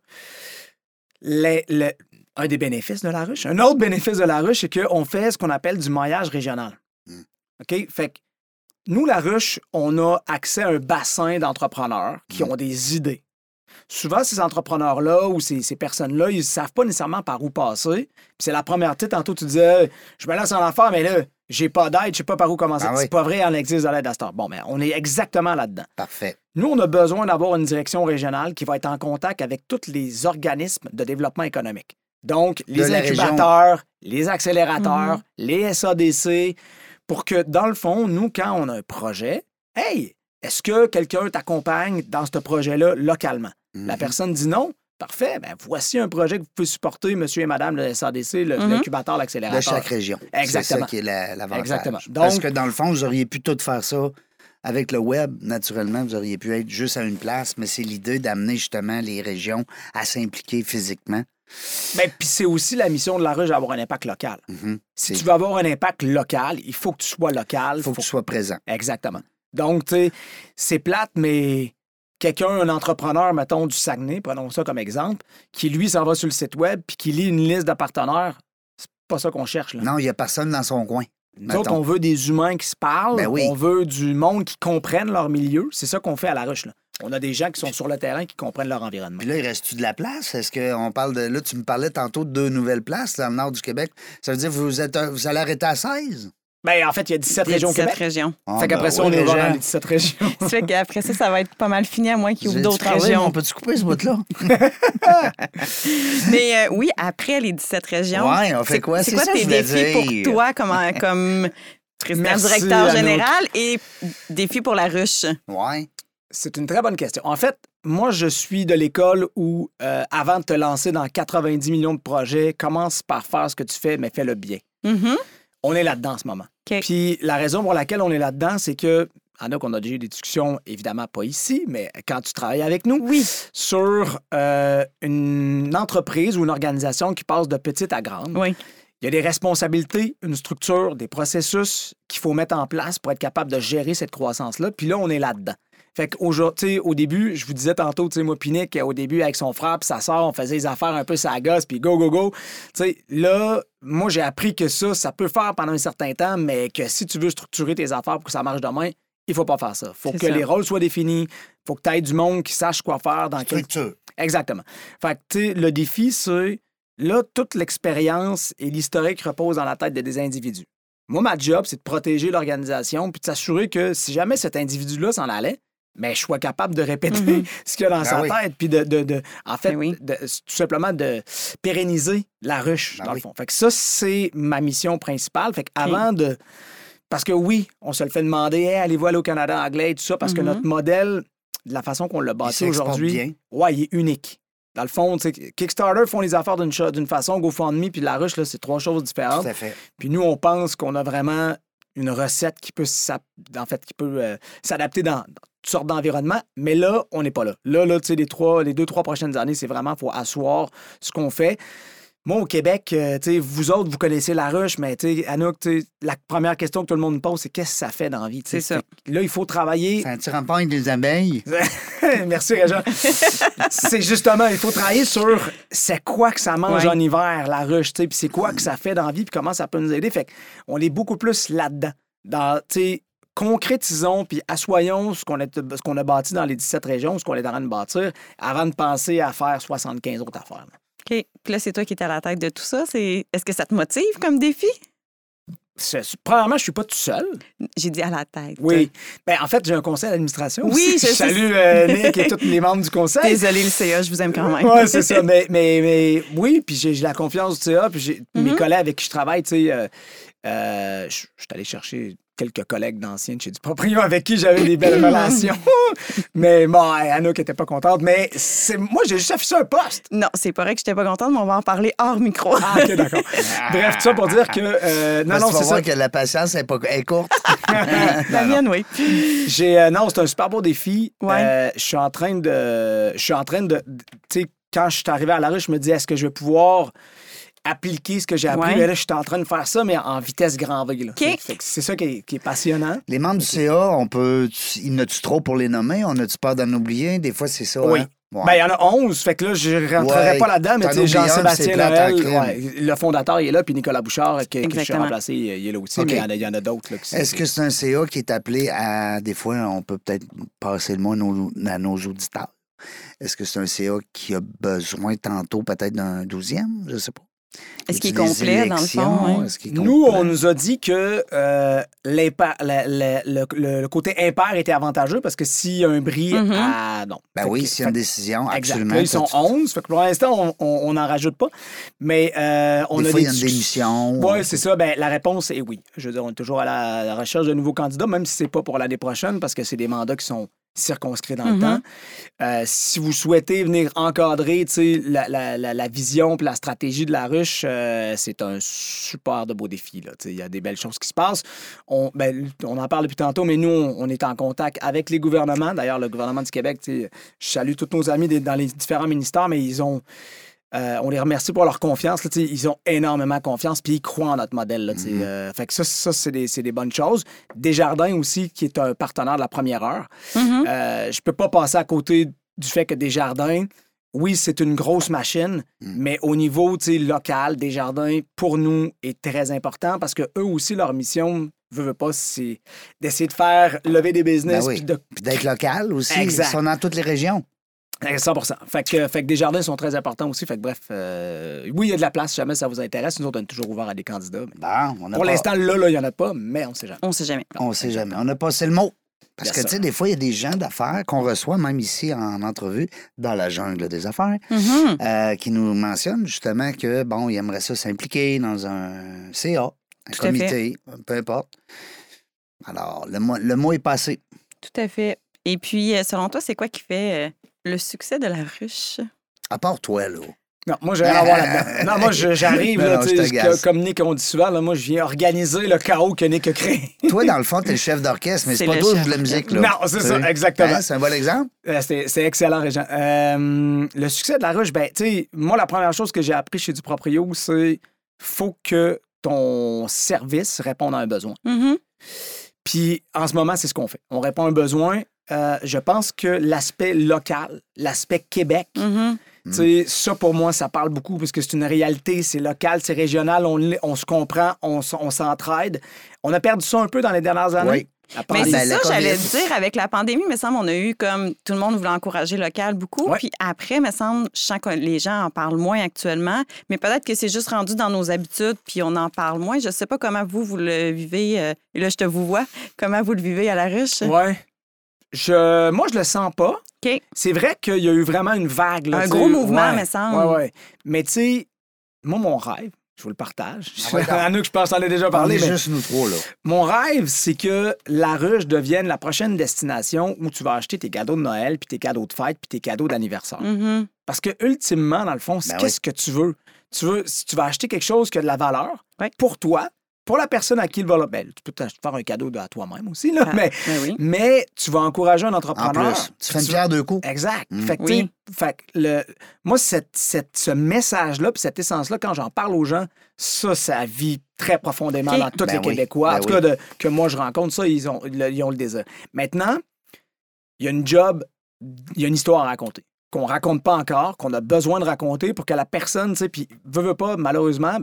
un des bénéfices de la ruche. Un autre bénéfice de la ruche, c'est qu'on fait ce qu'on appelle du maillage régional. OK? Fait que nous, la ruche, on a accès à un bassin d'entrepreneurs qui ont des idées. Souvent, ces entrepreneurs-là ou ces personnes-là, ils ne savent pas nécessairement par où passer. Puis c'est la première tête. Tantôt, tu disais, je me lance en affaires, mais là, j'ai pas d'aide, je ne sais pas par où commencer. C'est pas vrai, il en existe de l'aide à cette heure. Bon, mais on est exactement là-dedans. Parfait. Nous, on a besoin d'avoir une direction régionale qui va être en contact avec tous les organismes de développement économique. Donc, les incubateurs, les accélérateurs, les SADC, pour que, dans le fond, nous, quand on a un projet, hey, est-ce que quelqu'un t'accompagne dans ce projet-là localement? La personne dit non. Parfait. Ben, voici un projet que vous pouvez supporter, monsieur et madame, le SADC, l'incubateur, l'accélérateur. De chaque région. Exactement. C'est ça qui est l'avantage. Exactement. Donc, parce que, dans le fond, vous auriez pu tout faire ça avec le web. Naturellement, vous auriez pu être juste à une place, mais c'est l'idée d'amener justement les régions à s'impliquer physiquement. Bien, puis c'est aussi la mission de la ruche d'avoir un impact local. Si tu veux avoir un impact local, il faut que tu sois local. Il faut que tu sois présent. Exactement. Donc, tu sais, c'est plate, mais un entrepreneur, mettons, du Saguenay, prenons ça comme exemple, qui, lui, s'en va sur le site web puis qui lit une liste de partenaires, c'est pas ça qu'on cherche. Là. Non, il n'y a personne dans son coin. Nous autres, on veut des humains qui se parlent, on veut du monde qui comprenne leur milieu. C'est ça qu'on fait à la ruche, là. On a des gens qui sont sur le terrain qui comprennent leur environnement. Puis là, il reste-tu de la place? Est-ce qu'on parle de... Là, tu me parlais tantôt de 2 nouvelles places dans le nord du Québec. Ça veut dire que vous allez arrêter à 16? Bien, en fait, il y a 17 régions au Québec. Régions. Fait qu'après ça, on est ouvert dans les 17 régions. Ça fait qu'après ça, ça va être pas mal fini, à moins qu'il y ait d'autres régions. On peut-tu couper ce bout-là? Mais oui, après les 17 régions... Oui, on fait quoi? C'est quoi tes défis pour toi comme président directeur général et défis pour la ruche? Oui. C'est une très bonne question. En fait, moi, je suis de l'école où, avant de te lancer dans 90 millions de projets, commence par faire ce que tu fais, mais fais-le bien. On est là-dedans en ce moment. Puis la raison pour laquelle on est là-dedans, c'est que, il y en a qu'on a déjà eu des discussions, évidemment pas ici, mais quand tu travailles avec nous, sur une entreprise ou une organisation qui passe de petite à grande. Oui. Il y a des responsabilités, une structure, des processus qu'il faut mettre en place pour être capable de gérer cette croissance-là. Puis là, on est là-dedans. Fait qu'aujourd'hui, au début, je vous disais tantôt, tu sais, moi, Pinique, au début, avec son frère puis sa sœur, on faisait les affaires un peu sur la gosse, puis go, go, go. Tu sais, là, moi, j'ai appris que ça peut faire pendant un certain temps, mais que si tu veux structurer tes affaires pour que ça marche demain, il faut pas faire ça. Faut que les rôles soient définis, faut que tu aies du monde qui sache quoi faire dans structure. Exactement. Fait que, tu sais, le défi, c'est, là, toute l'expérience et l'historique reposent dans la tête de des individus. Moi, ma job, c'est de protéger l'organisation puis de s'assurer que si jamais cet individu-là s'en allait, mais je sois capable de répéter ce qu'il y a dans sa tête, puis en fait, tout simplement de pérenniser la ruche, dans le fond. Fait que ça, c'est ma mission principale. Fait qu'avant de... Parce que oui, on se le fait demander, hey, allez-vous aller au Canada anglais et tout ça, parce que notre modèle, de la façon qu'on l'a bâti aujourd'hui, il est unique. Dans le fond, Kickstarter font les affaires d'une façon, GoFundMe puis la ruche, là, c'est 3 choses différentes. Tout à fait. Puis nous, on pense qu'on a vraiment une recette qui peut s'adapter dans toutes sortes d'environnements, mais là, on n'est pas là. Là, tu sais, les 2-3 prochaines années, c'est vraiment, il faut asseoir ce qu'on fait. Moi, au Québec, tu sais, vous autres, vous connaissez la ruche, mais tu sais, Anouk, la première question que tout le monde me pose, c'est qu'est-ce que ça fait dans la vie? C'est ça. Là, il faut travailler... Ça ne tire pas avec des abeilles. Merci, Réjean. C'est justement, il faut travailler sur c'est quoi que ça mange en hiver, la ruche, tu sais, puis c'est quoi que ça fait dans la vie, puis comment ça peut nous aider. Fait qu'on est beaucoup plus là-dedans. Tu sais, concrétisons puis assoyons ce qu'on a bâti dans les 17 régions, ce qu'on est en train de bâtir, avant de penser à faire 75 autres affaires. Là. OK. Puis là, c'est toi qui es à la tête de tout ça. Est-ce que ça te motive comme défi? Premièrement, je suis pas tout seul. J'ai dit à la tête. Oui. Ben, en fait, j'ai un conseil d'administration. Oui, je salue Nick et tous les membres du conseil. Désolée, le CA, je vous aime quand même. Oui, c'est ça. Mais oui, puis j'ai la confiance du CA, puis mes collègues avec qui je travaille, tu sais, je suis allé chercher quelques collègues d'anciens de chez Duproprio avec qui j'avais des belles relations. Mais bon, Anouk n'était pas contente. Mais moi, j'ai juste affiché un poste. Non, c'est pas vrai que j'étais pas contente, mais on va en parler hors micro. Ah, OK, d'accord. Bref, tout ça pour dire que... non, c'est ça. Que la patience est courte. La mienne, oui. Non, c'est un super beau défi. Ouais. Je suis en train de... Tu sais, quand je suis arrivé à la ruche, je me dis, est-ce que je vais pouvoir appliquer ce que j'ai appris? Mais là, je suis en train de faire ça, mais en vitesse grand V. Okay. C'est ça qui est passionnant. Les membres du CA, il y en a-tu trop pour les nommer? On a-tu peur d'en oublier? Des fois, c'est ça. Oui. Hein? Ouais. Ben, il y en a 11, fait que là, je ne rentrerai pas là-dedans, mais tu sais, Jean-Sébastien Noël, le fondateur, il est là, puis Nicolas Bouchard, que je suis remplacé, il est là aussi, mais il y en a d'autres. Est-ce que c'est un CA qui est appelé à... Des fois, on peut peut-être passer le mot à nos auditeurs. Est-ce que c'est un CA qui a besoin tantôt peut-être d'un 12e? Je ne sais pas. Est-ce qu'il est complet, dans le fond? Nous, on nous a dit que le côté impair était avantageux parce que s'il y a un bris non. Ben oui, s'il y a une décision, absolument. Là, ils sont 11. Fait que pour l'instant, on n'en rajoute pas. Mais on des a fois, il y a une démission. Oui, c'est ça. Ben, la réponse est oui. Je veux dire, on est toujours à la recherche de nouveaux candidats, même si ce n'est pas pour l'année prochaine parce que c'est des mandats qui sont circonscrit dans le temps. Si vous souhaitez venir encadrer la vision et la stratégie de la ruche, c'est un super de beau défi. Il y a des belles choses qui se passent. On en parle depuis tantôt, mais nous, on est en contact avec les gouvernements. D'ailleurs, le gouvernement du Québec, je salue tous nos amis dans les différents ministères, mais ils ont... on les remercie pour leur confiance. Là, ils ont énormément confiance puis ils croient en notre modèle. Là, fait que ça c'est des bonnes choses. Desjardins aussi, qui est un partenaire de la première heure. Je peux pas passer à côté du fait que Desjardins, oui, c'est une grosse machine, mais au niveau local, Desjardins, pour nous, est très important parce que eux aussi, leur mission... veut pas, c'est d'essayer de faire lever des business. Ben oui. Puis d'être local aussi. Exact. Ils sont dans toutes les régions. 100%. Fait que Desjardins sont très importants aussi. Fait que bref, oui, il y a de la place si jamais ça vous intéresse. Nous autres, on est toujours ouverts à des candidats. Pour l'instant, là, il n'y en a pas, mais on ne sait jamais. On ne sait jamais. On ne sait jamais. On a passé le mot. Parce que, tu sais, des fois, il y a des gens d'affaires qu'on reçoit, même ici en entrevue, dans la jungle des affaires, qui nous mentionnent justement que, bon, ils aimeraient ça s'impliquer dans un CA, un comité, peu importe. Alors, le mot est passé. Tout à fait. Et puis, selon toi, c'est quoi qui fait le succès de la ruche? À part toi, là. Non, moi, j'ai rien à voir là-dedans. Non, moi, j'arrive, comme Nick, on dit souvent, là, moi, je viens organiser le chaos que Nick a créé. Toi, dans le fond, t'es le chef d'orchestre, mais c'est pas toi qui joue de la musique, là. Non, c'est ça, exactement. C'est un bon exemple? C'est excellent, Régent. Le succès de la ruche, ben, tu sais, moi, la première chose que j'ai appris chez Duproprio, c'est faut que ton service réponde à un besoin. Puis, en ce moment, c'est ce qu'on fait. On répond à un besoin. Je pense que l'aspect local, l'aspect Québec, ça, pour moi, ça parle beaucoup parce que c'est une réalité, c'est local, c'est régional, on se comprend, on s'entraide. On a perdu ça un peu dans les dernières années. Oui. Mais c'est ça, j'allais te dire, avec la pandémie, me semble, on a eu comme tout le monde voulait encourager local beaucoup. Ouais. Puis après, me semble, je sens que les gens en parlent moins actuellement, mais peut-être que c'est juste rendu dans nos habitudes, puis on en parle moins. Je sais pas comment vous le vivez. Et là, je te vous vois. Comment vous le vivez à la ruche? Oui. Moi, je le sens pas. OK. C'est vrai qu'il y a eu vraiment une vague. Là, un gros mouvement, me semble. Oui. Mais tu sais, moi, mon rêve, je vous le partage. Anouk, je pense qu'on en a déjà parlé. On est juste nous trois, là. Mon rêve, c'est que la ruche devienne la prochaine destination où tu vas acheter tes cadeaux de Noël, puis tes cadeaux de fête, puis tes cadeaux d'anniversaire. Parce que, ultimement, dans le fond, qu'est-ce que tu veux? Si tu vas acheter quelque chose qui a de la valeur pour toi, pour la personne à qui il va... Ben, tu peux te faire un cadeau à toi-même aussi, là, mais tu vas encourager un entrepreneur. En plus, tu fais une pierre deux coups. Exact. Fait que moi, ce message-là, puis cette essence-là, quand j'en parle aux gens, ça vit très profondément dans tous les Québécois. En tout cas, que moi, je rencontre ça, ils ont le désir. Maintenant, il y a il y a une histoire à raconter qu'on raconte pas encore, qu'on a besoin de raconter pour que la personne, tu sais, puis veut pas, malheureusement.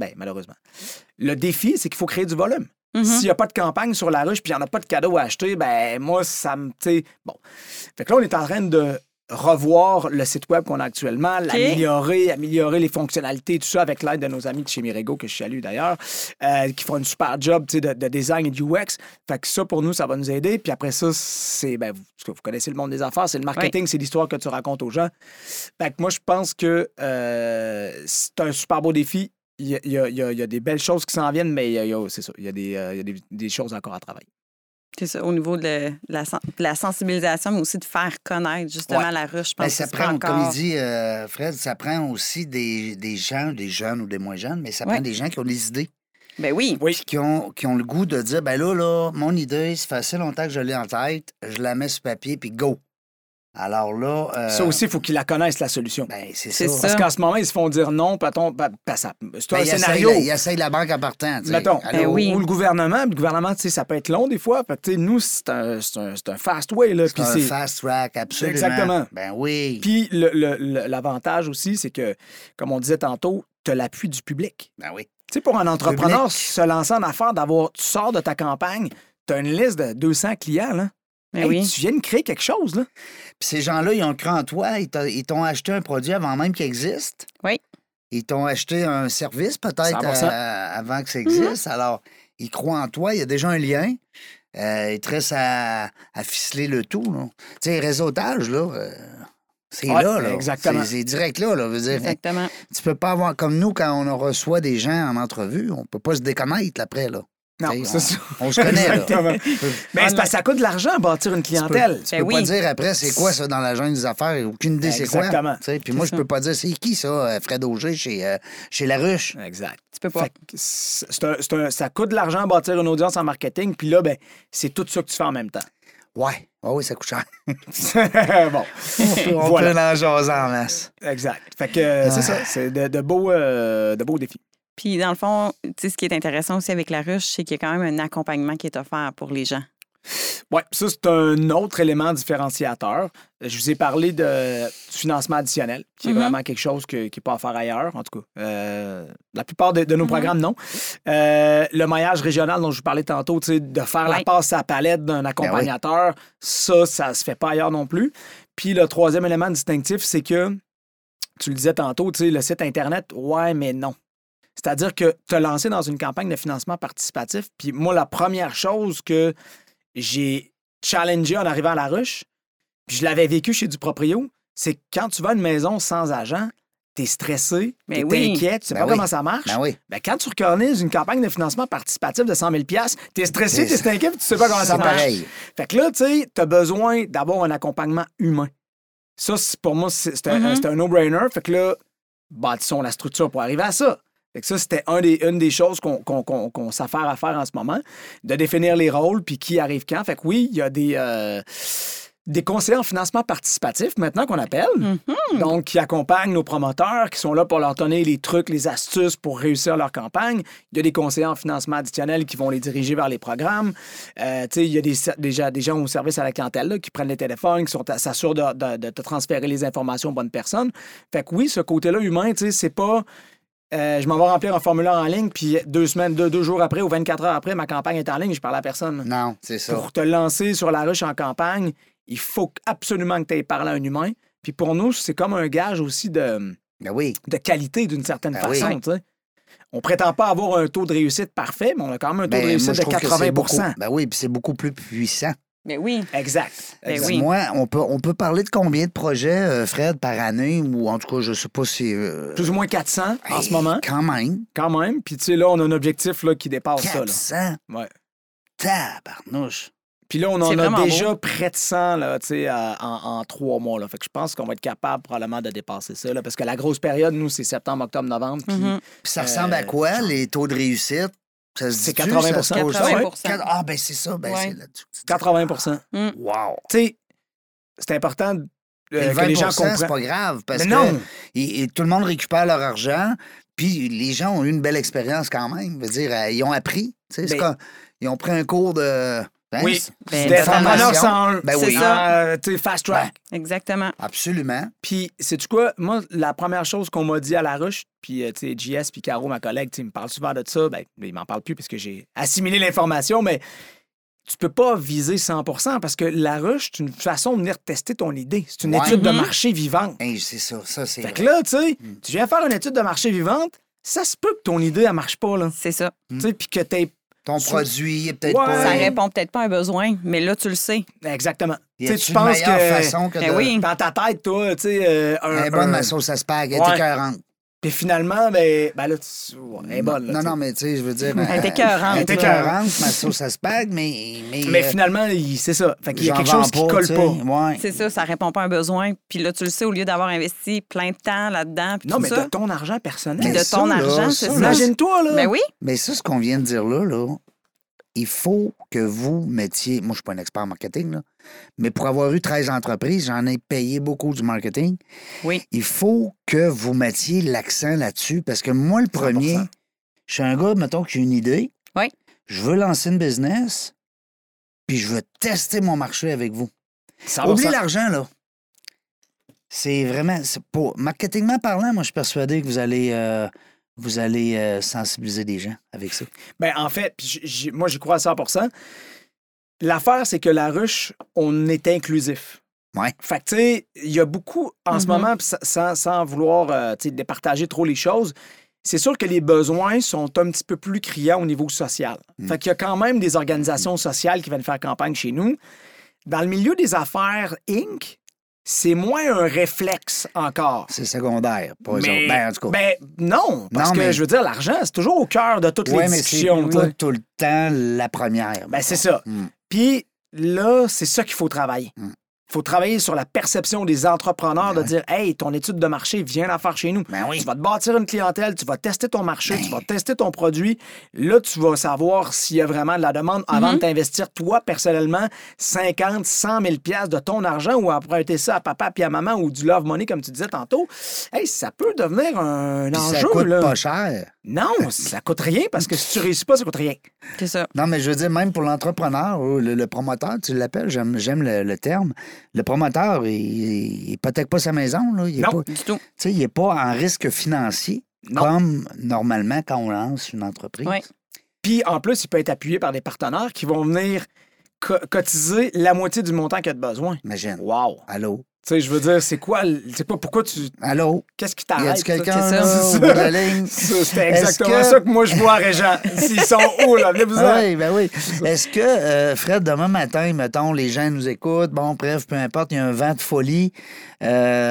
Le défi, c'est qu'il faut créer du volume. S'il n'y a pas de campagne sur la ruche puis il n'y en a pas de cadeaux à acheter, ben moi, ça me, tu sais, bon. Fait que là, on est en train de revoir le site web qu'on a actuellement, l'améliorer, améliorer les fonctionnalités, tout ça, avec l'aide de nos amis de chez Mirego, que je salue d'ailleurs, qui font une super job de design et de UX. Fait que ça, pour nous, ça va nous aider. Puis après ça, c'est, vous connaissez le monde des affaires, c'est le marketing, c'est l'histoire que tu racontes aux gens. Fait que moi, je pense que c'est un super beau défi. Il y a des belles choses qui s'en viennent, mais c'est ça, il y a des choses encore à travailler. C'est ça, au niveau de la sensibilisation, mais aussi de faire connaître justement la ruche. Je pense ça que prend, encore... comme il dit Fred, ça prend aussi des gens, des jeunes ou des moins jeunes, mais ça prend des gens qui ont des idées. Ben oui. Qui ont le goût de dire, ben là, mon idée, ça fait assez longtemps que je l'ai en tête, je la mets sur papier, puis go. Alors là... Ça aussi, il faut qu'ils la connaissent, la solution. Ben, c'est ça. Parce qu'en ce moment, ils se font dire non, c'est un scénario. Ils essayent la banque en partant. Mettons, ou le gouvernement. Le gouvernement, ça peut être long des fois. Nous, c'est un fast way. Là, c'est un fast track, absolument. Exactement. Ben oui. Puis l'avantage aussi, c'est que, comme on disait tantôt, tu as l'appui du public. Ben oui. Tu sais, pour un entrepreneur, se lancer en affaires, tu sors de ta campagne, tu as une liste de 200 clients, là. Tu viens de créer quelque chose, là. Puis ces gens-là, ils ont cru en toi. Ils t'ont acheté un produit avant même qu'il existe. Oui. Ils t'ont acheté un service, peut-être, avant que ça existe. Alors, ils croient en toi. Il y a déjà un lien. Il te reste à ficeler le tout, là. Tu sais, réseautage, là... c'est là. Exactement. C'est direct là, veut dire. Exactement. Tu peux pas avoir, comme nous, quand on reçoit des gens en entrevue, on peut pas se déconnaître après, là. Non, c'est ça. On se connaît, là. Mais c'est parce que ça coûte de l'argent à bâtir une clientèle. Tu peux pas dire après, c'est quoi ça dans la jungle des affaires? Aucune idée, c'est quoi. Exactement. Puis moi, je peux pas dire, c'est qui ça, Fred Auger, chez La Ruche? Exact. Tu peux pas. Ça coûte de l'argent à bâtir une audience en marketing, puis là, c'est tout ça que tu fais en même temps. Ouais. Oui, ça coûte cher. Bon. On peut en jaser en masse. Exact. Fait que c'est ça. C'est de beaux défis. Puis, dans le fond, tu sais, ce qui est intéressant aussi avec la ruche, c'est qu'il y a quand même un accompagnement qui est offert pour les gens. Oui, ça, c'est un autre élément différenciateur. Je vous ai parlé du financement additionnel, qui est vraiment quelque chose qui n'est pas à faire ailleurs, en tout cas. La plupart de nos programmes, non. Le maillage régional dont je vous parlais tantôt, de faire la passe à la palette d'un accompagnateur, ça se fait pas ailleurs non plus. Puis le troisième élément distinctif, c'est que, tu le disais tantôt, le site Internet, ouais, mais non. C'est-à-dire que te lancer dans une campagne de financement participatif, puis moi, la première chose que j'ai challengé en arrivant à la ruche, puis je l'avais vécu chez du proprio, c'est que quand tu vas à une maison sans agent, t'es stressé, t'es inquiet, tu sais pas comment ça marche. Ben, quand tu organises une campagne de financement participatif de 100 000 $, t'es stressé, t'es inquiet, puis tu sais pas comment ça marche. Pareil. Fait que là, tu sais, t'as besoin d'avoir un accompagnement humain. Ça, pour moi, c'est un no-brainer. Fait que là, bâtissons la structure pour arriver à ça. Fait que ça, c'était une des choses qu'on s'affaire à faire en ce moment, de définir les rôles puis qui arrive quand. Fait que oui, il y a des conseillers en financement participatif maintenant qu'on appelle, donc qui accompagnent nos promoteurs, qui sont là pour leur donner les trucs, les astuces pour réussir leur campagne. Il y a des conseillers en financement additionnel qui vont les diriger vers les programmes. Il y a des gens au service à la clientèle là, qui prennent les téléphones, qui s'assurent de transférer les informations aux bonnes personnes. Fait que oui, ce côté-là humain, c'est pas... je m'en vais remplir un formulaire en ligne, puis 2 jours après ou 24 heures après, ma campagne est en ligne, je parle à personne. Non, c'est ça. Pour te lancer sur la ruche en campagne, il faut absolument que tu aies parlé à un humain. Puis pour nous, c'est comme un gage aussi de qualité d'une certaine façon. Oui. On prétend pas avoir un taux de réussite parfait, mais on a quand même un taux de réussite de 80 Ben oui, puis c'est beaucoup plus puissant. Mais oui. Exact. Moi, on peut parler de combien de projets, Fred, par année, ou en tout cas, je sais pas si... Plus ou moins 400 en ce moment. Quand même. Quand même. Puis tu sais, là, on a un objectif là, qui dépasse 400? ça. 400? Ouais. Tabarnouche. Puis là, on en a déjà près de 100 là, en 3 mois. Là. Fait que je pense qu'on va être capable probablement de dépasser ça. Là, parce que la grosse période, nous, c'est septembre, octobre, novembre. Puis ça ressemble à quoi, les taux de réussite? C'est 80 Ah, ben c'est ça. Ben c'est là-dessus. 80 Wow. Tu sais, c'est important que les gens comprennent. C'est pas grave, parce que tout le monde récupère leur argent, puis les gens ont eu une belle expérience quand même. Je veux dire, ils ont appris. Ils ont pris un cours de... Oui, d'entrepreneur 101. Ben oui. C'est ça. Fast track. Exactement. Absolument. Puis, sais-tu quoi? Moi, la première chose qu'on m'a dit à la ruche, puis, JS puis Caro, ma collègue, ils me parlent souvent de ça. Ben, ils m'en parlent plus parce que j'ai assimilé l'information, mais tu peux pas viser 100% parce que la ruche, c'est une façon de venir tester ton idée. C'est une Ouais. étude de marché vivante. Hey, c'est ça, c'est Fait vrai. que là, tu sais, tu viens faire une étude de marché vivante, ça se peut que ton idée, elle marche pas, là. C'est ça. Tu sais, puis que t'aies... Ton produit est peut-être Ouais. pas... Ça répond peut-être pas à un besoin, mais là, tu le sais. Exactement. Y Tu sais, a-tu tu une penses meilleure que... façon que Ben de... oui. Dans ta tête, toi, tu sais... Elle est bonne, ma sauce à spag, elle est Ouais. écœurante. Puis finalement, ben là, elle est bonne. Là, Non, tu sais. non, mais tu sais, je veux dire... Elle est écœurante, Elle est là. écœurante, ma sauce à spag, mais Mais finalement, c'est ça. Fait qu'il y a quelque chose qui colle pas. Ouais. C'est ça, ça répond pas à un besoin. Puis là, tu le sais, au lieu d'avoir investi plein de temps là-dedans, puis Non, tout mais ça. de ton argent personnel. Puis de ça, ton là, argent, ça, c'est ça. Imagine-toi, là. Ben oui. Mais ça, ce qu'on vient de dire là, il faut que vous mettiez... Moi, je suis pas un expert en marketing, là, mais pour avoir eu 13 entreprises, j'en ai payé beaucoup du marketing. Oui. Il faut que vous mettiez l'accent là-dessus, parce que moi, le premier, 100%. je suis un gars, mettons, qui a une idée. Oui. Je veux lancer une business, puis je veux tester mon marché avec vous. 100%. Oublie l'argent, là. C'est vraiment... Marketingment parlant, moi, je suis persuadé que vous allez sensibiliser des gens avec ça. Ben, en fait, puis moi, j'y crois à 100%. L'affaire, c'est que la ruche, on est inclusif. Ouais. Fait que, tu sais, il y a beaucoup, en ce moment, puis sans vouloir, tu sais, départager trop les choses, c'est sûr que les besoins sont un petit peu plus criants au niveau social. Fait qu'il y a quand même des organisations sociales qui viennent faire campagne chez nous. Dans le milieu des affaires Inc., c'est moins un réflexe encore. C'est secondaire, pas eux Mais, autres. Ben, en tout cas. ben, non, parce Non, que mais- je veux dire, l'argent, c'est toujours au cœur de toutes Oui, les mais c'est discussions. pas tu sais. tout le temps la première. Ben, c'est ça. Mm. Puis là, c'est ça qu'il faut travailler. Mm. Il faut travailler sur la perception des entrepreneurs de dire hey, ton étude de marché, viens la faire chez nous. Ben oui. Tu vas te bâtir une clientèle, tu vas tester ton marché, tu vas tester ton produit. Là, tu vas savoir s'il y a vraiment de la demande avant de t'investir, toi, personnellement, 50, 100 000 piastres de ton argent ou emprunter ça à papa puis à maman ou du love money, comme tu disais tantôt. Hey, ça peut devenir un Puis enjeu. ça coûte là. pas cher. Non, ça coûte rien parce que si tu réussis pas, ça coûte rien. C'est ça. Non, mais je veux dire, même pour l'entrepreneur, ou le promoteur, tu l'appelles, j'aime le terme. Le promoteur, il hypothèque pas sa maison. Là. Il est Non, pas, Du tout. tu sais, il n'est pas en risque financier Non. comme normalement quand on lance une entreprise. Oui. Puis, en plus, il peut être appuyé par des partenaires qui vont venir cotiser la moitié du montant qu'il a de besoin. Imagine. Wow! Allô? Tu sais, je veux dire, c'est quoi, pourquoi tu... Allô? Qu'est-ce qui Y t'arrête? a-tu quelqu'un c'est là, ça. au bout de la ligne? C'était Est-ce exactement que- ça que moi, je vois à Régent. S'ils sont où, là? Venez-vous-en. Oui, ben oui. Est-ce que, Fred, demain matin, mettons, les gens nous écoutent, bon, bref, peu importe, il y a un vent de folie, tu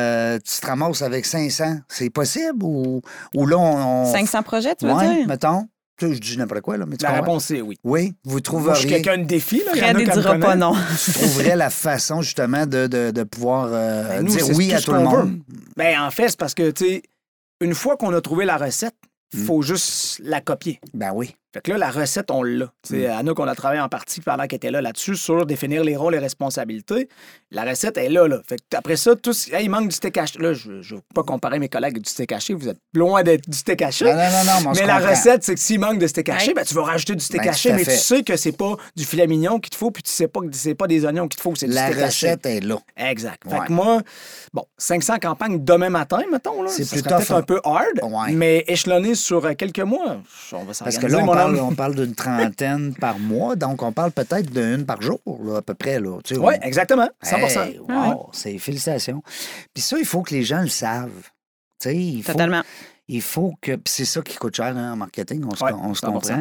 te ramasses avec 500, c'est possible ou là, on... 500 projets, tu veux Ouais, dire? mettons. Tu sais, je dis n'importe quoi, là, mais tu La comprends? réponse, c'est oui. Oui, vous Moi, je suis trouveriez... quelqu'un de défi, là. Il y en a Fred, qui il me dira pas connaissent. non. Tu trouverais la façon, justement, de pouvoir Ben, nous, dire c'est oui tout à ce tout le qu'on veut. monde. Ben, en fait, c'est parce que, tu sais, une fois qu'on a trouvé la recette, il faut juste la copier. Ben oui. Fait que là, la recette, on l'a. Tu sais, Anouk, on a travaillé en partie pendant qu'elle était là-dessus sur définir les rôles et responsabilités. La recette est là. Fait que après ça, hey, il manque du steak haché. Là, je ne veux pas comparer mes collègues du steak haché. Vous êtes loin d'être du steak haché. Non, mais on se Mais la comprend. recette, c'est que s'il manque de steak haché, Ouais. ben, tu vas rajouter du steak Ben, haché, tout à mais fait. tu sais que c'est pas du filet mignon qu'il te faut, puis tu sais pas que c'est pas des oignons qu'il te faut, c'est du La steak haché. recette est là. Exact. Fait Ouais. que moi, bon, 500 campagnes demain matin, mettons, là, C'est ça plus serait peut-être tough, hein. un peu hard, Ouais. mais échelonné sur quelques mois, on va Parce s'organiser, que là, mon homme. on parle d'une trentaine par mois, donc on parle peut-être d'une par jour, là, à peu près. Là, tu sais, Oui, exactement, 100%. Hey, wow, c'est félicitations. Puis ça, il faut que les gens le savent. Tu sais, Totalement. il faut que... Puis c'est ça qui coûte cher hein, en marketing, on se, Ouais, on se 100%. comprend.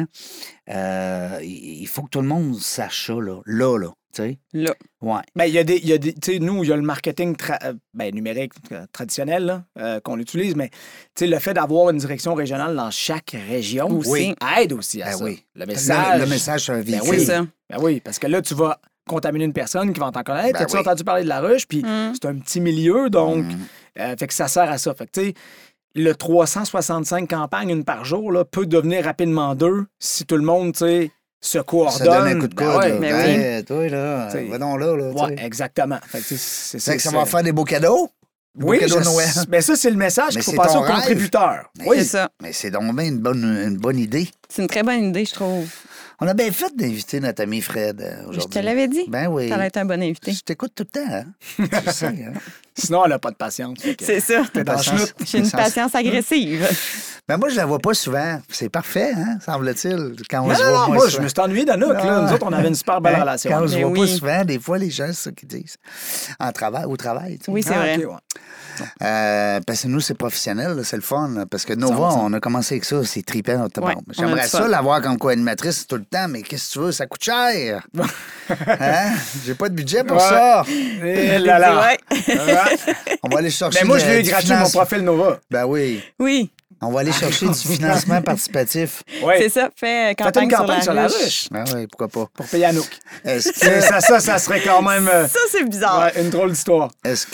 Il faut que tout le monde sache ça, là. Là, tu sais. Là. Ouais. Ben, il y a des tu sais, nous, il y a le marketing numérique traditionnel là, qu'on utilise, mais tu sais, le fait d'avoir une direction régionale dans chaque région Aussi. aide aussi à Ben ça. oui. Le message. Le message sur un véhicule. oui. C'est ça. Ben oui, parce que là, tu vas contaminer une personne qui va t'en connaître. Ben As-tu oui. entendu parler de la ruche? Puis c'est un petit milieu, donc fait que ça sert à ça. Fait que tu sais, le 365 campagnes, une par jour, là, peut devenir rapidement 2 si tout le monde, tu sais, se coordonne. Ça donne un coup de coude. Ben ouais, là. mais Ben, toi, là, T'sais, va donc là. tu ouais, sais. exactement. Fait que, tu sais, C'est que ça va faire des beaux cadeaux. Des beaux Oui, cadeaux de Noël. mais ça, c'est le message Mais qu'il faut c'est passer ton aux rêve. contributeurs. Mais Oui, C'est ça. Mais c'est donc bien une bonne idée. C'est une très bonne idée, je trouve. On a bien fait d'inviter notre ami Fred aujourd'hui. Je te l'avais dit. Ben oui. T'allais être un bon invité. Je t'écoute tout le temps, hein? Tu le sais, hein? sinon, elle n'a pas de patience. fait que- C'est ça. T'es dans le Patience. chenoute. J'ai une patience agressive. Ben moi, je la vois pas souvent. C'est parfait, hein, semble-t-il. Quand on se voit non, moins moi, souvent. je me suis ennuyé d'Anouk. Là. Nous autres, on avait une super belle relation. Quand on se Mais voit pas oui. souvent, des fois, les gens, c'est ça qu'ils disent. Au travail. Tu sais. Oui, c'est vrai. OK, ouais. Parce que nous, c'est professionnel, là, c'est le fun. Là, parce que Nova, 100%. on a commencé avec ça, c'est trippant. Ouais, on a J'aimerais du ça fun. l'avoir comme co-animatrice tout le temps, mais qu'est-ce que tu veux, ça coûte cher. Hein? J'ai pas de budget pour Ouais. ça. Et là, là. Ouais. Ouais. On va aller chercher. Mais moi, je l'ai eu du gratuit, mon financement. profil Nova. Ben oui. Oui, On va aller chercher du financement participatif. Oui. c'est ça. Fais Faites une campagne sur la ruche. ruche Ben oui, pourquoi pas. pour payer Anouk. Est-ce que, Ça serait quand même Ça, c'est bizarre. ouais, une drôle d'histoire. est-ce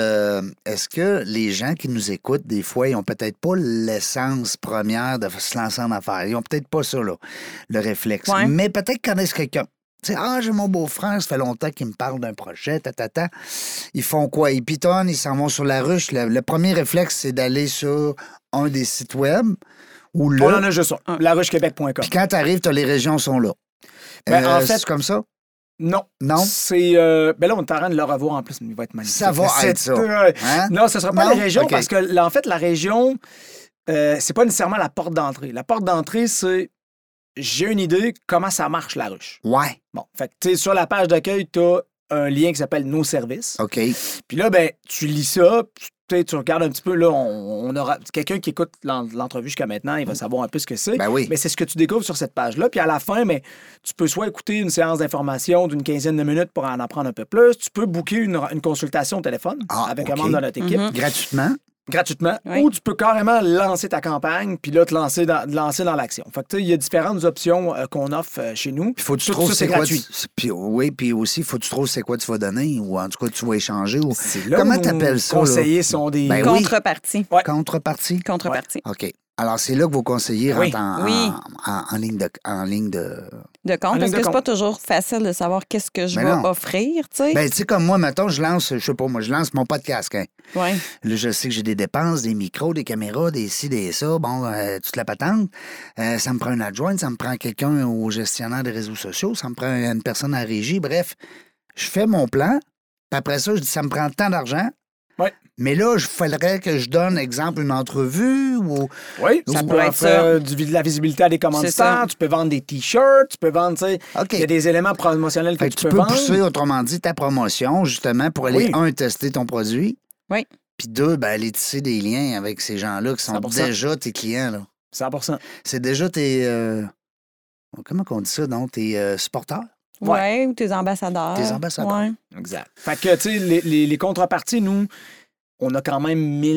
que les gens qui nous écoutent, des fois, ils ont peut-être pas l'essence première de se lancer en affaires. Ils ont peut-être pas ça, là, le réflexe. Ouais. Mais peut-être qu'ils connaissent quelqu'un. Tu sais, j'ai mon beau-frère, ça fait longtemps qu'il me parle d'un projet, tatata. Ils font quoi? Ils pitonnent, ils s'en vont sur la ruche. Le premier réflexe, c'est d'aller sur un des sites web ou On en là. a juste un. Laruchequebec.com. Puis quand tu arrives, les régions sont là. Ben, en fait- c'est comme ça? Non. Non? C'est. Ben là, on est en train de le revoir en plus, mais il va être magnifique. Ça va C'est- être ça. Hein? Non, ce ne sera pas Non? les régions OK. parce que, là, en fait, la région, c'est pas nécessairement la porte d'entrée. La porte d'entrée, c'est j'ai une idée comment ça marche la ruche. Ouais. Bon, fait que, tu sais, sur la page d'accueil, tu as un lien qui s'appelle Nos services. OK. Puis là, ben, tu lis ça, tu regardes un petit peu, là, on aura. Quelqu'un qui écoute l'entrevue jusqu'à maintenant, il va savoir un peu ce que c'est. Ben oui. Mais c'est ce que tu découvres sur cette page-là. Puis à la fin, mais tu peux soit écouter une séance d'information d'une quinzaine de minutes pour en apprendre un peu plus. Tu peux booker une consultation au téléphone avec un OK. membre de notre équipe. Gratuitement. Gratuitement, Oui. ou tu peux carrément lancer ta campagne puis là te lancer dans l'action. Fait que tu sais, il y a différentes options qu'on offre chez nous. Puis faut que tu Tout trouves ça, c'est c'est quoi. gratuit. Puis oui, puis aussi, faut que tu trouves c'est quoi tu vas donner ou en tout cas tu vas échanger. Ou... C'est là Comment où t'appelles nos ça? là? conseillers sont des... Ben oui. Contrepartie. Ouais. Contrepartie? Contrepartie. OK. Alors, c'est là que vos conseillers Oui. rentrent Oui. en ligne de. De compte, En parce ligne de que c'est compte. pas toujours facile de savoir qu'est-ce que je Mais vais non. offrir, tu sais. Ben, tu sais, comme moi, mettons, je lance, je sais pas, moi, je lance mon podcast. Hein. Ouais. Là, je sais que j'ai des dépenses, des micros, des caméras, des ci, des ça, bon, toute la patente. Ça me prend une adjointe, ça me prend quelqu'un au gestionnaire des réseaux sociaux, ça me prend une personne à la régie. Bref, je fais mon plan, puis après ça, je dis, ça me prend tant d'argent. Ouais. Mais là, il faudrait que je donne, exemple, une entrevue ou. Oui, Ça tu pourrait peux être offrir de la visibilité à des C'est commanditaires, ça. tu peux vendre des T-shirts, tu peux vendre, tu sais, OK. il y a des éléments promotionnels que Fait que tu tu peux peux vendre. pousser, autrement dit, ta promotion, justement, pour aller, Oui. tester ton produit. Oui. Puis deux, ben, aller tisser des liens avec ces gens-là qui sont 100%. déjà tes clients. Là. 100%. C'est déjà tes. Comment on dit ça, donc? Tes supporters? Ouais, ou tes ambassadeurs. Tes ambassadeurs. Ouais. Exact. Fait que, tu sais, les contreparties, nous, on a quand même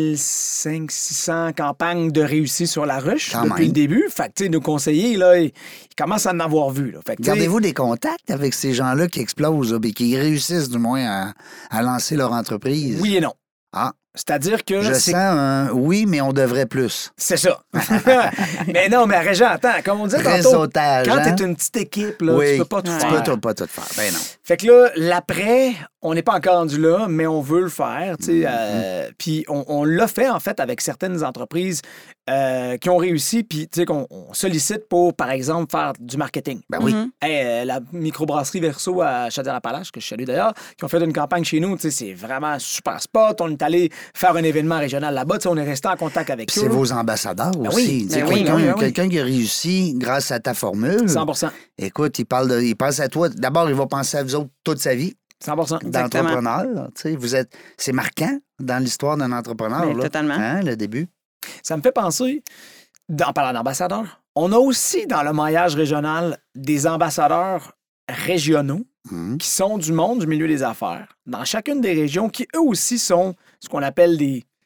1500-600 campagnes de réussite sur la ruche Quand depuis même. le début. Fait que, tu sais, nos conseillers, là, ils commencent à en avoir vu. Là. Fait que, tu sais, Gardez-vous des contacts avec ces gens-là qui explosent, là, puis qui réussissent du moins à lancer leur entreprise? oui et non. Ah, C'est-à-dire que je c'est sens un oui, mais on devrait plus. c'est ça. mais non, mais Régent, attends, comme on disait tantôt, Réseautage. quand hein? t'es une petite équipe, là, Oui. tu peux pas tout Ouais. Tu faire. peux pas tout faire. Ben non. Fait que là, l'après, on n'est pas encore rendu là, mais on veut le faire. Tu sais, puis on l'a fait, en fait, avec certaines entreprises qui ont réussi, puis tu sais, qu'on on sollicite pour, par exemple, faire du marketing. Ben oui. Mhm. Hey, la microbrasserie Verso à Chaudière-Appalaches, que je salue d'ailleurs, qui ont fait une campagne chez nous. Tu sais, c'est vraiment un super spot. On est allé faire un événement régional là-bas. Tu sais, on est resté en contact avec Puis eux. c'est vos ambassadeurs Ben aussi. oui, Tu sais, ben oui, quelqu'un, ben oui, ben oui. quelqu'un qui a réussi grâce à ta formule. 100%. Écoute, il pense à toi. D'abord, il va penser à vous autres toute sa vie 100%. Exactement. d'entrepreneur. Tu sais, vous êtes, c'est marquant dans l'histoire d'un entrepreneur. Mais là. totalement. Hein, le début. Ça me fait penser, en parlant d'ambassadeurs, on a aussi dans le maillage régional des ambassadeurs régionaux Mhm. qui sont du monde du milieu des affaires, dans chacune des régions, qui eux aussi sont ce qu'on appelle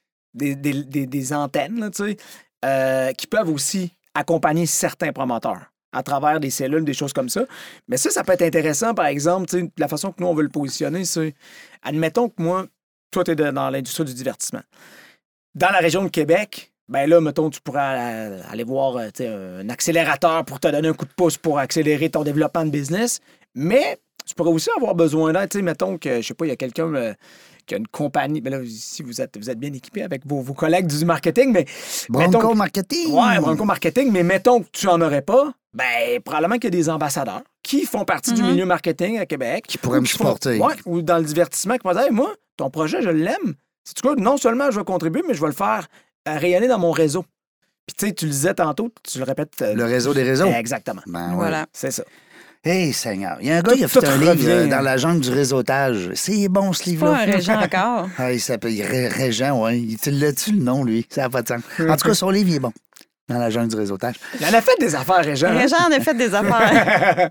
des antennes, là, tu sais, qui peuvent aussi accompagner certains promoteurs à travers des cellules, des choses comme ça. Mais ça peut être intéressant, par exemple, tu sais, la façon que nous, on veut le positionner, c'est, admettons que moi, toi, tu es dans l'industrie du divertissement. Dans la région de Québec, ben là, mettons, tu pourrais aller voir tu sais, un accélérateur pour te donner un coup de pouce pour accélérer ton développement de business. Mais tu pourrais aussi avoir besoin d'aide. Tu sais, mettons que, je sais pas, il y a quelqu'un qui a une compagnie. Ben là, ici, vous êtes bien équipé avec vos collègues du marketing, mais. Bronco mettons- Marketing. Ouais, Bronco Marketing, mais mettons que tu n'en aurais pas, ben probablement qu'il y a des ambassadeurs qui font partie du milieu marketing à Québec. Qui pourraient ou me supporter. Ou dans le divertissement, qui vont dire, hey, moi, ton projet, je l'aime. C'est quoi, non seulement je vais contribuer, mais je vais le faire rayonner dans mon réseau. Puis tu sais, tu le disais tantôt, tu le répètes. Le réseau des réseaux. Exactement. Ben, Voilà. C'est ça. Hey, Seigneur. Il y a un gars qui a fait un livre dans la jungle du réseautage. C'est bon, ce livre-là. Pas un régent encore. Ah, il s'appelle Régent, oui. Il l'a-tu le nom, lui? Ça n'a pas de sens. En tout cas, son livre, il est bon. Dans la jungle du réseautage. Il en a fait des affaires, Régent. Régent en a fait des affaires.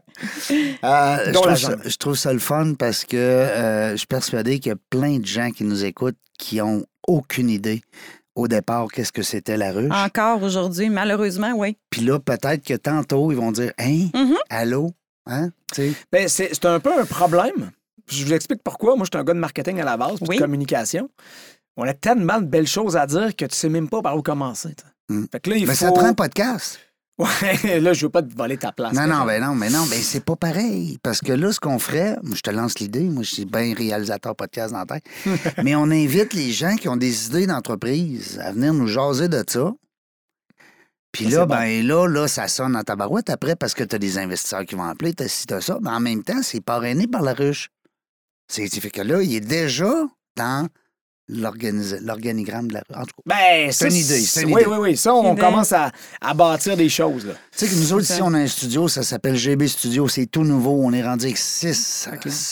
Je trouve ça le fun parce que je suis persuadé qu'il y a plein de gens qui nous écoutent qui n'ont aucune idée au départ qu'est-ce que c'était la ruche. Encore aujourd'hui, malheureusement, oui. Puis là, peut-être que tantôt, ils vont dire « Hein? Allô? Hein? » Ben, c'est un peu un problème. Je vous explique pourquoi. Moi, je suis un gars de marketing à la base, puis de communication. On a tellement de belles choses à dire que tu sais même pas par où commencer. Fait que là, Mais ça prend un podcast. Ouais, là, je veux pas te voler ta place. Non, mais c'est pas pareil. Parce que là, ce qu'on ferait, je te lance l'idée, moi, je suis bien réalisateur podcast dans la tête, mais on invite les gens qui ont des idées d'entreprise à venir nous jaser de ça. Puis là, là, ça sonne en tabarouette après parce que tu as des investisseurs qui vont appeler, tu as ça. Mais en même temps, c'est parrainé par la ruche. C'est fait que là, il est déjà dans l'organigramme de la... En tout cas, c'est une idée. Oui. Ça, on commence à bâtir des choses. Tu sais que nous autres, ici, on a un studio, ça s'appelle GB Studio. C'est tout nouveau. On est rendu avec 6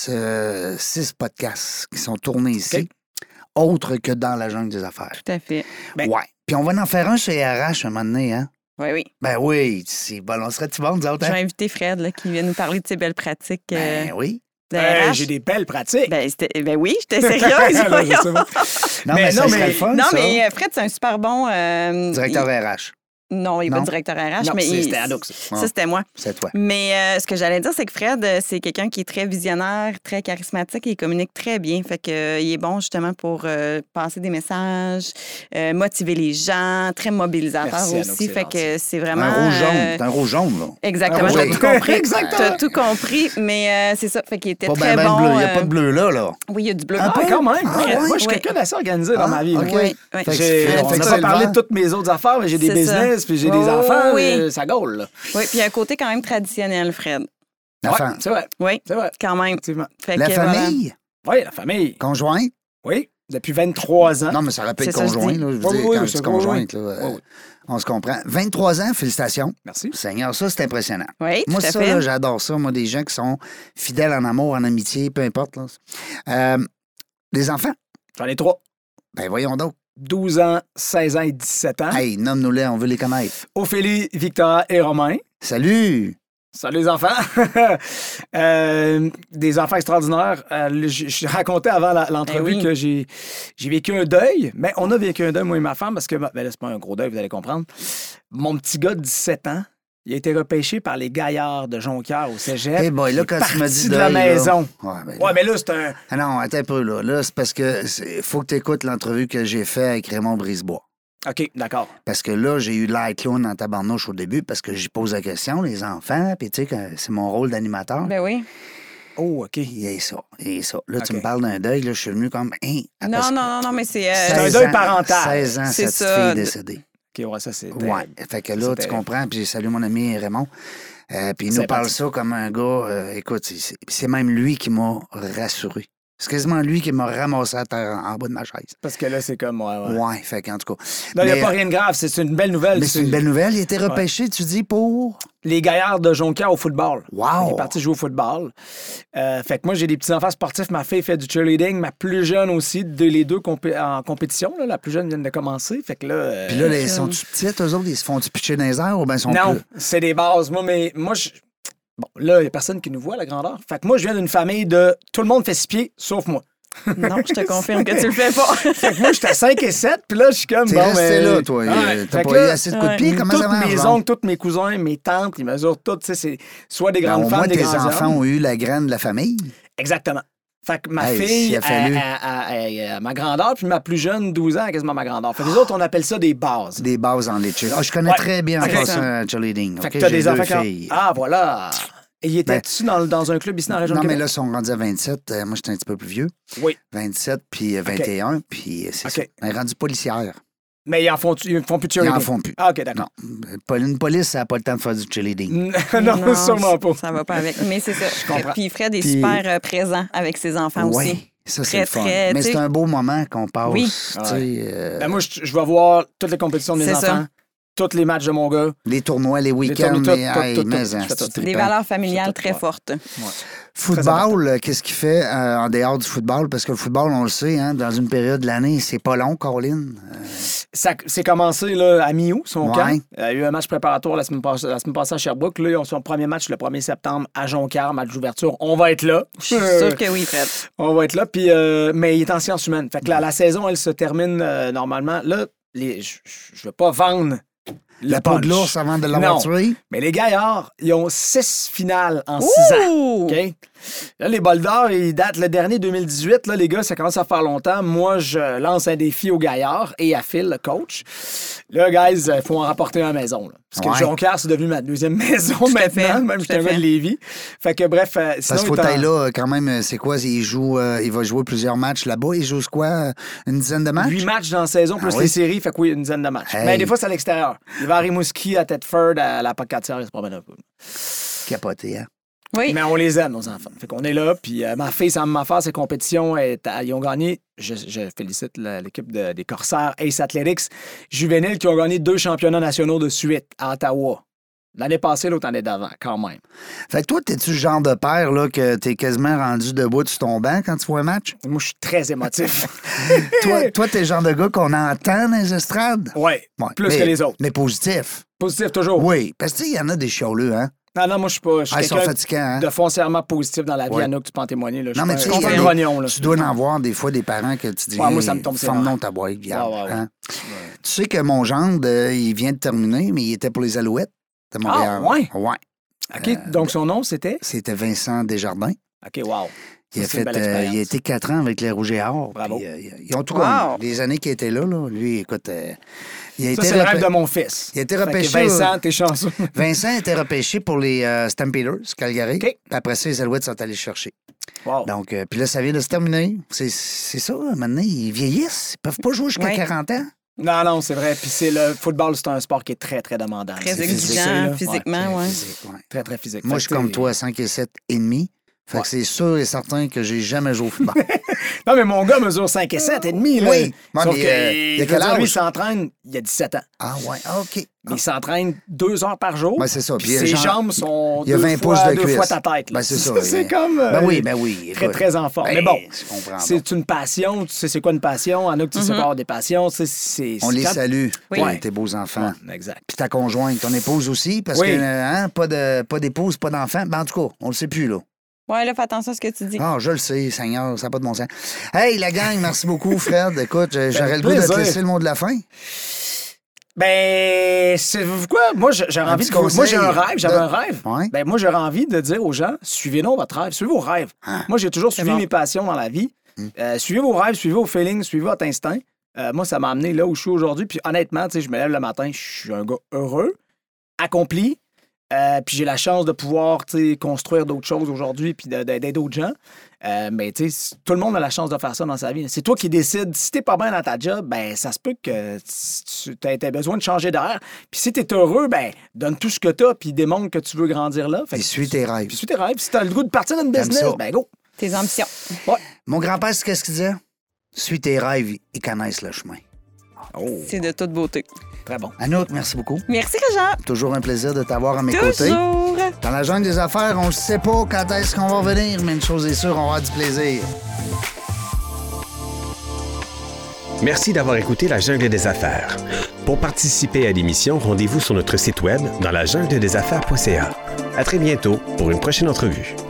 podcasts qui sont tournés ici, autres que dans la jungle des affaires. Tout à fait. Ouais. Puis on va en faire un chez RH un moment donné, hein? Oui. Ben oui, c'est bon. On serait-tu bon, nous autres? Je vais inviter Fred là, qui vient nous parler de ses belles pratiques. Ben oui. J'ai des belles pratiques. Ben oui, j'étais sérieuse. mais Fred, c'est un super bon... directeur RH. Non, il n'est pas directeur RH, mais c'était Adoux. Ça, c'était moi. C'est toi. Mais ce que j'allais dire, c'est que Fred, c'est quelqu'un qui est très visionnaire, très charismatique et il communique très bien. Fait que il est bon justement pour passer des messages, motiver les gens, très mobilisateur aussi. Fait que c'est vraiment... un rouge jaune, là. Exactement, t'as tout compris. T'as tout compris, mais c'est ça. Fait qu'il était très bon. Il n'y a pas de bleu là. Oui, il y a du bleu. Quand même. Moi, je suis quelqu'un d'assez organisé dans ma vie. Oui. On n'a pas parlé de toutes mes autres affaires, mais j'ai des business. Puis j'ai des enfants, ça gaule. Là. Oui, puis il y a un côté quand même traditionnel, Fred. C'est vrai. Oui, c'est vrai. Quand même. Fait la famille? Oui, la famille. Conjointe? Oui, depuis 23 ans. Non, mais ça rappelle conjoint. Là, je veux dire, quand je dis conjointe, on se comprend. 23 ans, félicitations. Merci. Seigneur, ça, c'est impressionnant. Oui, moi, tout à ça, fait. j'adore ça. Moi, des gens qui sont fidèles en amour, en amitié, peu importe. Là. Les enfants? J'en ai 3. Ben voyons donc. 12 ans, 16 ans et 17 ans. Hey, nomme-nous-les, on veut les connaître. Ophélie, Victoria et Romain. Salut! Salut les enfants! Des enfants extraordinaires. Je racontais avant l'entrevue que j'ai vécu un deuil. Mais on a vécu un deuil, moi et ma femme, parce que là, c'est pas un gros deuil, vous allez comprendre. Mon petit gars de 17 ans, il a été repêché par les Gaillards de Jonquière au cégep. Hey boy, là, quand tu m'as dit de la maison. Mais là, c'est un... Ah non, attends un peu, là. Là, c'est parce que faut que tu écoutes l'entrevue que j'ai faite avec Raymond Brisebois. OK, d'accord. Parce que là, j'ai eu l'air clown dans tabarnouche au début parce que j'y pose la question, les enfants, puis tu sais, c'est mon rôle d'animateur. Ben oui. Oh, OK, il y a ça. Là, tu me parles d'un deuil, là, je suis venu comme... Non, mais c'est... c'est un deuil parental. 16 ans, cette fille est décédée. OK, ouais, ça, c'est... Ouais, fait que là, tu comprends, puis salut mon ami Raymond. Puis il nous parle ça comme un gars... écoute, c'est même lui qui m'a rassuré. C'est quasiment lui qui m'a ramassé à terre en bas de ma chaise. Parce que là, c'est comme... Ouais, fait qu'en tout cas... Non, il n'y a pas rien de grave, c'est une belle nouvelle. Mais c'est une belle nouvelle. Il a été repêché, tu dis, pour... Les Gaillards de Jonquière au football. Wow! Il est parti jouer au football. Fait que moi, j'ai des petits-enfants sportifs. Ma fille fait du cheerleading. Ma plus jeune aussi, les deux en compétition. Là. La plus jeune vient de commencer. Fait que là... Puis là, ils sont-tu petites, eux autres? Ils se font-tu pitcher dans les airs ou bien ils sont Non, plus... c'est des bases. Moi, bon, là, il n'y a personne qui nous voit, la grandeur. Fait que moi, je viens d'une famille de... Tout le monde fait 6 pieds, sauf moi. Non, je te confirme que tu le fais pas. Fait que moi, j'étais à 5 et 7, puis là, je suis comme... T'es resté là, toi. T'as pas eu assez de coups de pied? Comment ça marche? Mes oncles, tous mes cousins, mes tantes, ils mesurent tous, tu sais, c'est soit des grandes femmes, des grands hommes. Au moins, tes enfants ont eu la graine de la famille? Exactement. Fait que ma fille, à ma grandeur, puis ma plus jeune, 12 ans, quasiment ma grandeur. Fait que les autres, on appelle ça des bases. Des bases en cheerleading. Ah, je connais très bien en cheerleading. Fait que t'as des enfants qui... Ah, voilà! Et il était-tu dans un club ici dans la région de Québec? Non, mais là, ils sont rendus à 27. Moi, j'étais un petit peu plus vieux. Oui. 27, puis 21, puis c'est ça. Elle est rendue policière. Mais ils font plus de cheerleading? Ils en font plus. Ah, OK, d'accord. Non. Une police, ça n'a pas le temps de faire du cheerleading. non, sûrement pas. Ça va pas avec. Mais c'est ça. Je comprends. Puis Fred est super présent avec ses enfants aussi. Oui, ça, c'est le fun. Mais c'est un beau moment qu'on passe. Oui. Moi, je vais voir toutes les compétitions de mes enfants. tous les matchs de mon gars. Les tournois, les week-ends. Des valeurs familiales très fortes. Ouais. Football, qu'est-ce qu'il fait en dehors du football? Parce que le football, on le sait, hein, dans une période de l'année, c'est pas long, Caroline. C'est commencé là, à mi-août, son camp. Il y a eu un match préparatoire la semaine passée à Sherbrooke. Là, ils ont son premier match le 1er septembre à Jonquière, match d'ouverture. On va être là. Je suis sûr que oui, Fred. On va être là. Puis, mais il est en sciences humaines. Fait que la saison, elle se termine normalement. Là, je ne veux pas vendre la peau de l'ours avant de l'avoir tué. Mais les Gaillards, ils ont 6 finales en 6 ans. OK? Là, les Boldars, ils datent le dernier 2018. Là, les gars, ça commence à faire longtemps. Moi, je lance un défi aux Gaillards et à Phil, le coach. Là, guys, il faut en rapporter un à la maison. Là. Parce que Jonquière, c'est devenu ma deuxième maison maintenant, même si je suis un gars de Lévis. Fait que bref, sinon... Parce qu'il faut tailler là, quand même, c'est quoi? Il va jouer plusieurs matchs là-bas. Il joue quoi? Une dizaine de matchs? 8 matchs dans la saison, plus les séries. Fait que oui, une dizaine de matchs. Mais des fois, c'est à l'extérieur. Il va à Rimouski, à Thetford, à la Pocatière, il se promène un peu. Capoté, hein? Oui. Mais on les aime, nos enfants. Fait qu'on est là, puis ma fille, ça m'a fait ses compétitions. Ils ont gagné, je félicite l'équipe des Corsaires Ace Athletics juvéniles qui ont gagné 2 championnats nationaux de suite à Ottawa. L'année passée, l'autre année d'avant, quand même. Fait que toi, t'es-tu le genre de père là, que t'es quasiment rendu debout sur ton banc quand tu vois un match? Moi, je suis très émotif. toi, t'es le genre de gars qu'on entend dans les estrades? Oui, plus que les autres. Mais positif. Positif, toujours. Oui, parce que il y en a des chioleux, hein? Non, moi, je suis pas. Je suis quelqu'un de foncièrement positif dans la vie. Anouk, tu peux en témoigner. Là. Non, mais tu dois en voir des fois des parents que tu dis. Moi, ça me tombe sur non ta boîte. Tu sais que mon gendre, il vient de terminer, mais il était pour les Alouettes de Montréal. Ah, ouais? Ouais. OK, donc son nom, c'était? C'était Vincent Desjardins. OK, wow. Il a été 4 ans avec les Rouges et Or. Bravo. Ils ont tout gagné. Les années qu'il était là, lui, écoute... c'est le rêve de mon fils. Il a été repêché. Vincent, t'es chanceux. Vincent a été repêché pour les Stampeders, Calgary. Okay. Après ça, les Alouettes sont allés chercher. Wow. Donc, puis là, ça vient de se terminer. C'est ça, maintenant, ils vieillissent. Ils peuvent pas jouer jusqu'à 40 ans. Non, c'est vrai. Puis le football, c'est un sport qui est très, très demandant. Très exigeant, physiquement, oui. Très, très physique. Moi, je suis comme toi, 5 et 7 et demi. Fait que c'est sûr et certain que j'ai jamais joué au football. Non, mais mon gars mesure 5 et 7 et demi. Là. Oui. Sauf il a quel âge? Lui, il s'entraîne, il a 17 ans. Ah ouais, OK. Il s'entraîne 2 heures par jour. Ben, c'est ça. Puis ses jambes sont il y a 20 pouces de cuisse. 2 fois ta tête. Ben, c'est ça. C'est comme... Ben oui. Très, très en forme. Mais bon, c'est une passion. Tu sais c'est quoi une passion? Anna, tu sais pas avoir des passions. On les salue, oui. Tes beaux enfants. Ouais, exact. Puis ta conjointe, ton épouse aussi, parce que pas d'épouse, pas d'enfant. Ben, en tout cas, on le sait plus, là. Ouais, là, fais attention à ce que tu dis. Ah, je le sais, Seigneur, ça n'a pas de bon sens. Hey, la gang, merci beaucoup, Fred. Écoute, j'aurais le goût de te laisser le mot de la fin. Ben, c'est quoi? Moi, j'ai envie de... Moi, j'ai un rêve. J'avais un rêve. Ouais. Ben, moi, j'aurais envie de dire aux gens, suivez donc votre rêve. Suivez vos rêves. Moi, j'ai toujours suivi mes passions dans la vie. Suivez vos rêves, suivez vos feelings, suivez votre instinct. Moi, ça m'a amené là où je suis aujourd'hui. Puis honnêtement, tu sais, je me lève le matin, je suis un gars heureux, accompli. Puis j'ai la chance de pouvoir construire d'autres choses aujourd'hui puis d'aider d'autres gens. Mais tout le monde a la chance de faire ça dans sa vie. C'est toi qui décides. Si t'es pas bien dans ta job, ben ça se peut que tu aies besoin de changer d'air. Puis si t'es heureux, ben donne tout ce que t'as puis démontre que tu veux grandir là. Puis suis tes rêves. Puis suis tes rêves. Si t'as le goût de partir d'une business, ben go. Tes ambitions. Ouais. Mon grand-père, c'est qu'est-ce qu'il disait? Suis tes rêves, ils connaissent le chemin. Oh. C'est de toute beauté. Très bon. Anouk, merci beaucoup. Merci, Réjean. Toujours un plaisir de t'avoir à mes côtés. Dans la jungle des affaires, on ne sait pas quand est-ce qu'on va revenir, mais une chose est sûre, on va avoir du plaisir. Merci d'avoir écouté La Jungle des Affaires. Pour participer à l'émission, rendez-vous sur notre site web dans lajungledesaffaires.ca. À très bientôt pour une prochaine entrevue.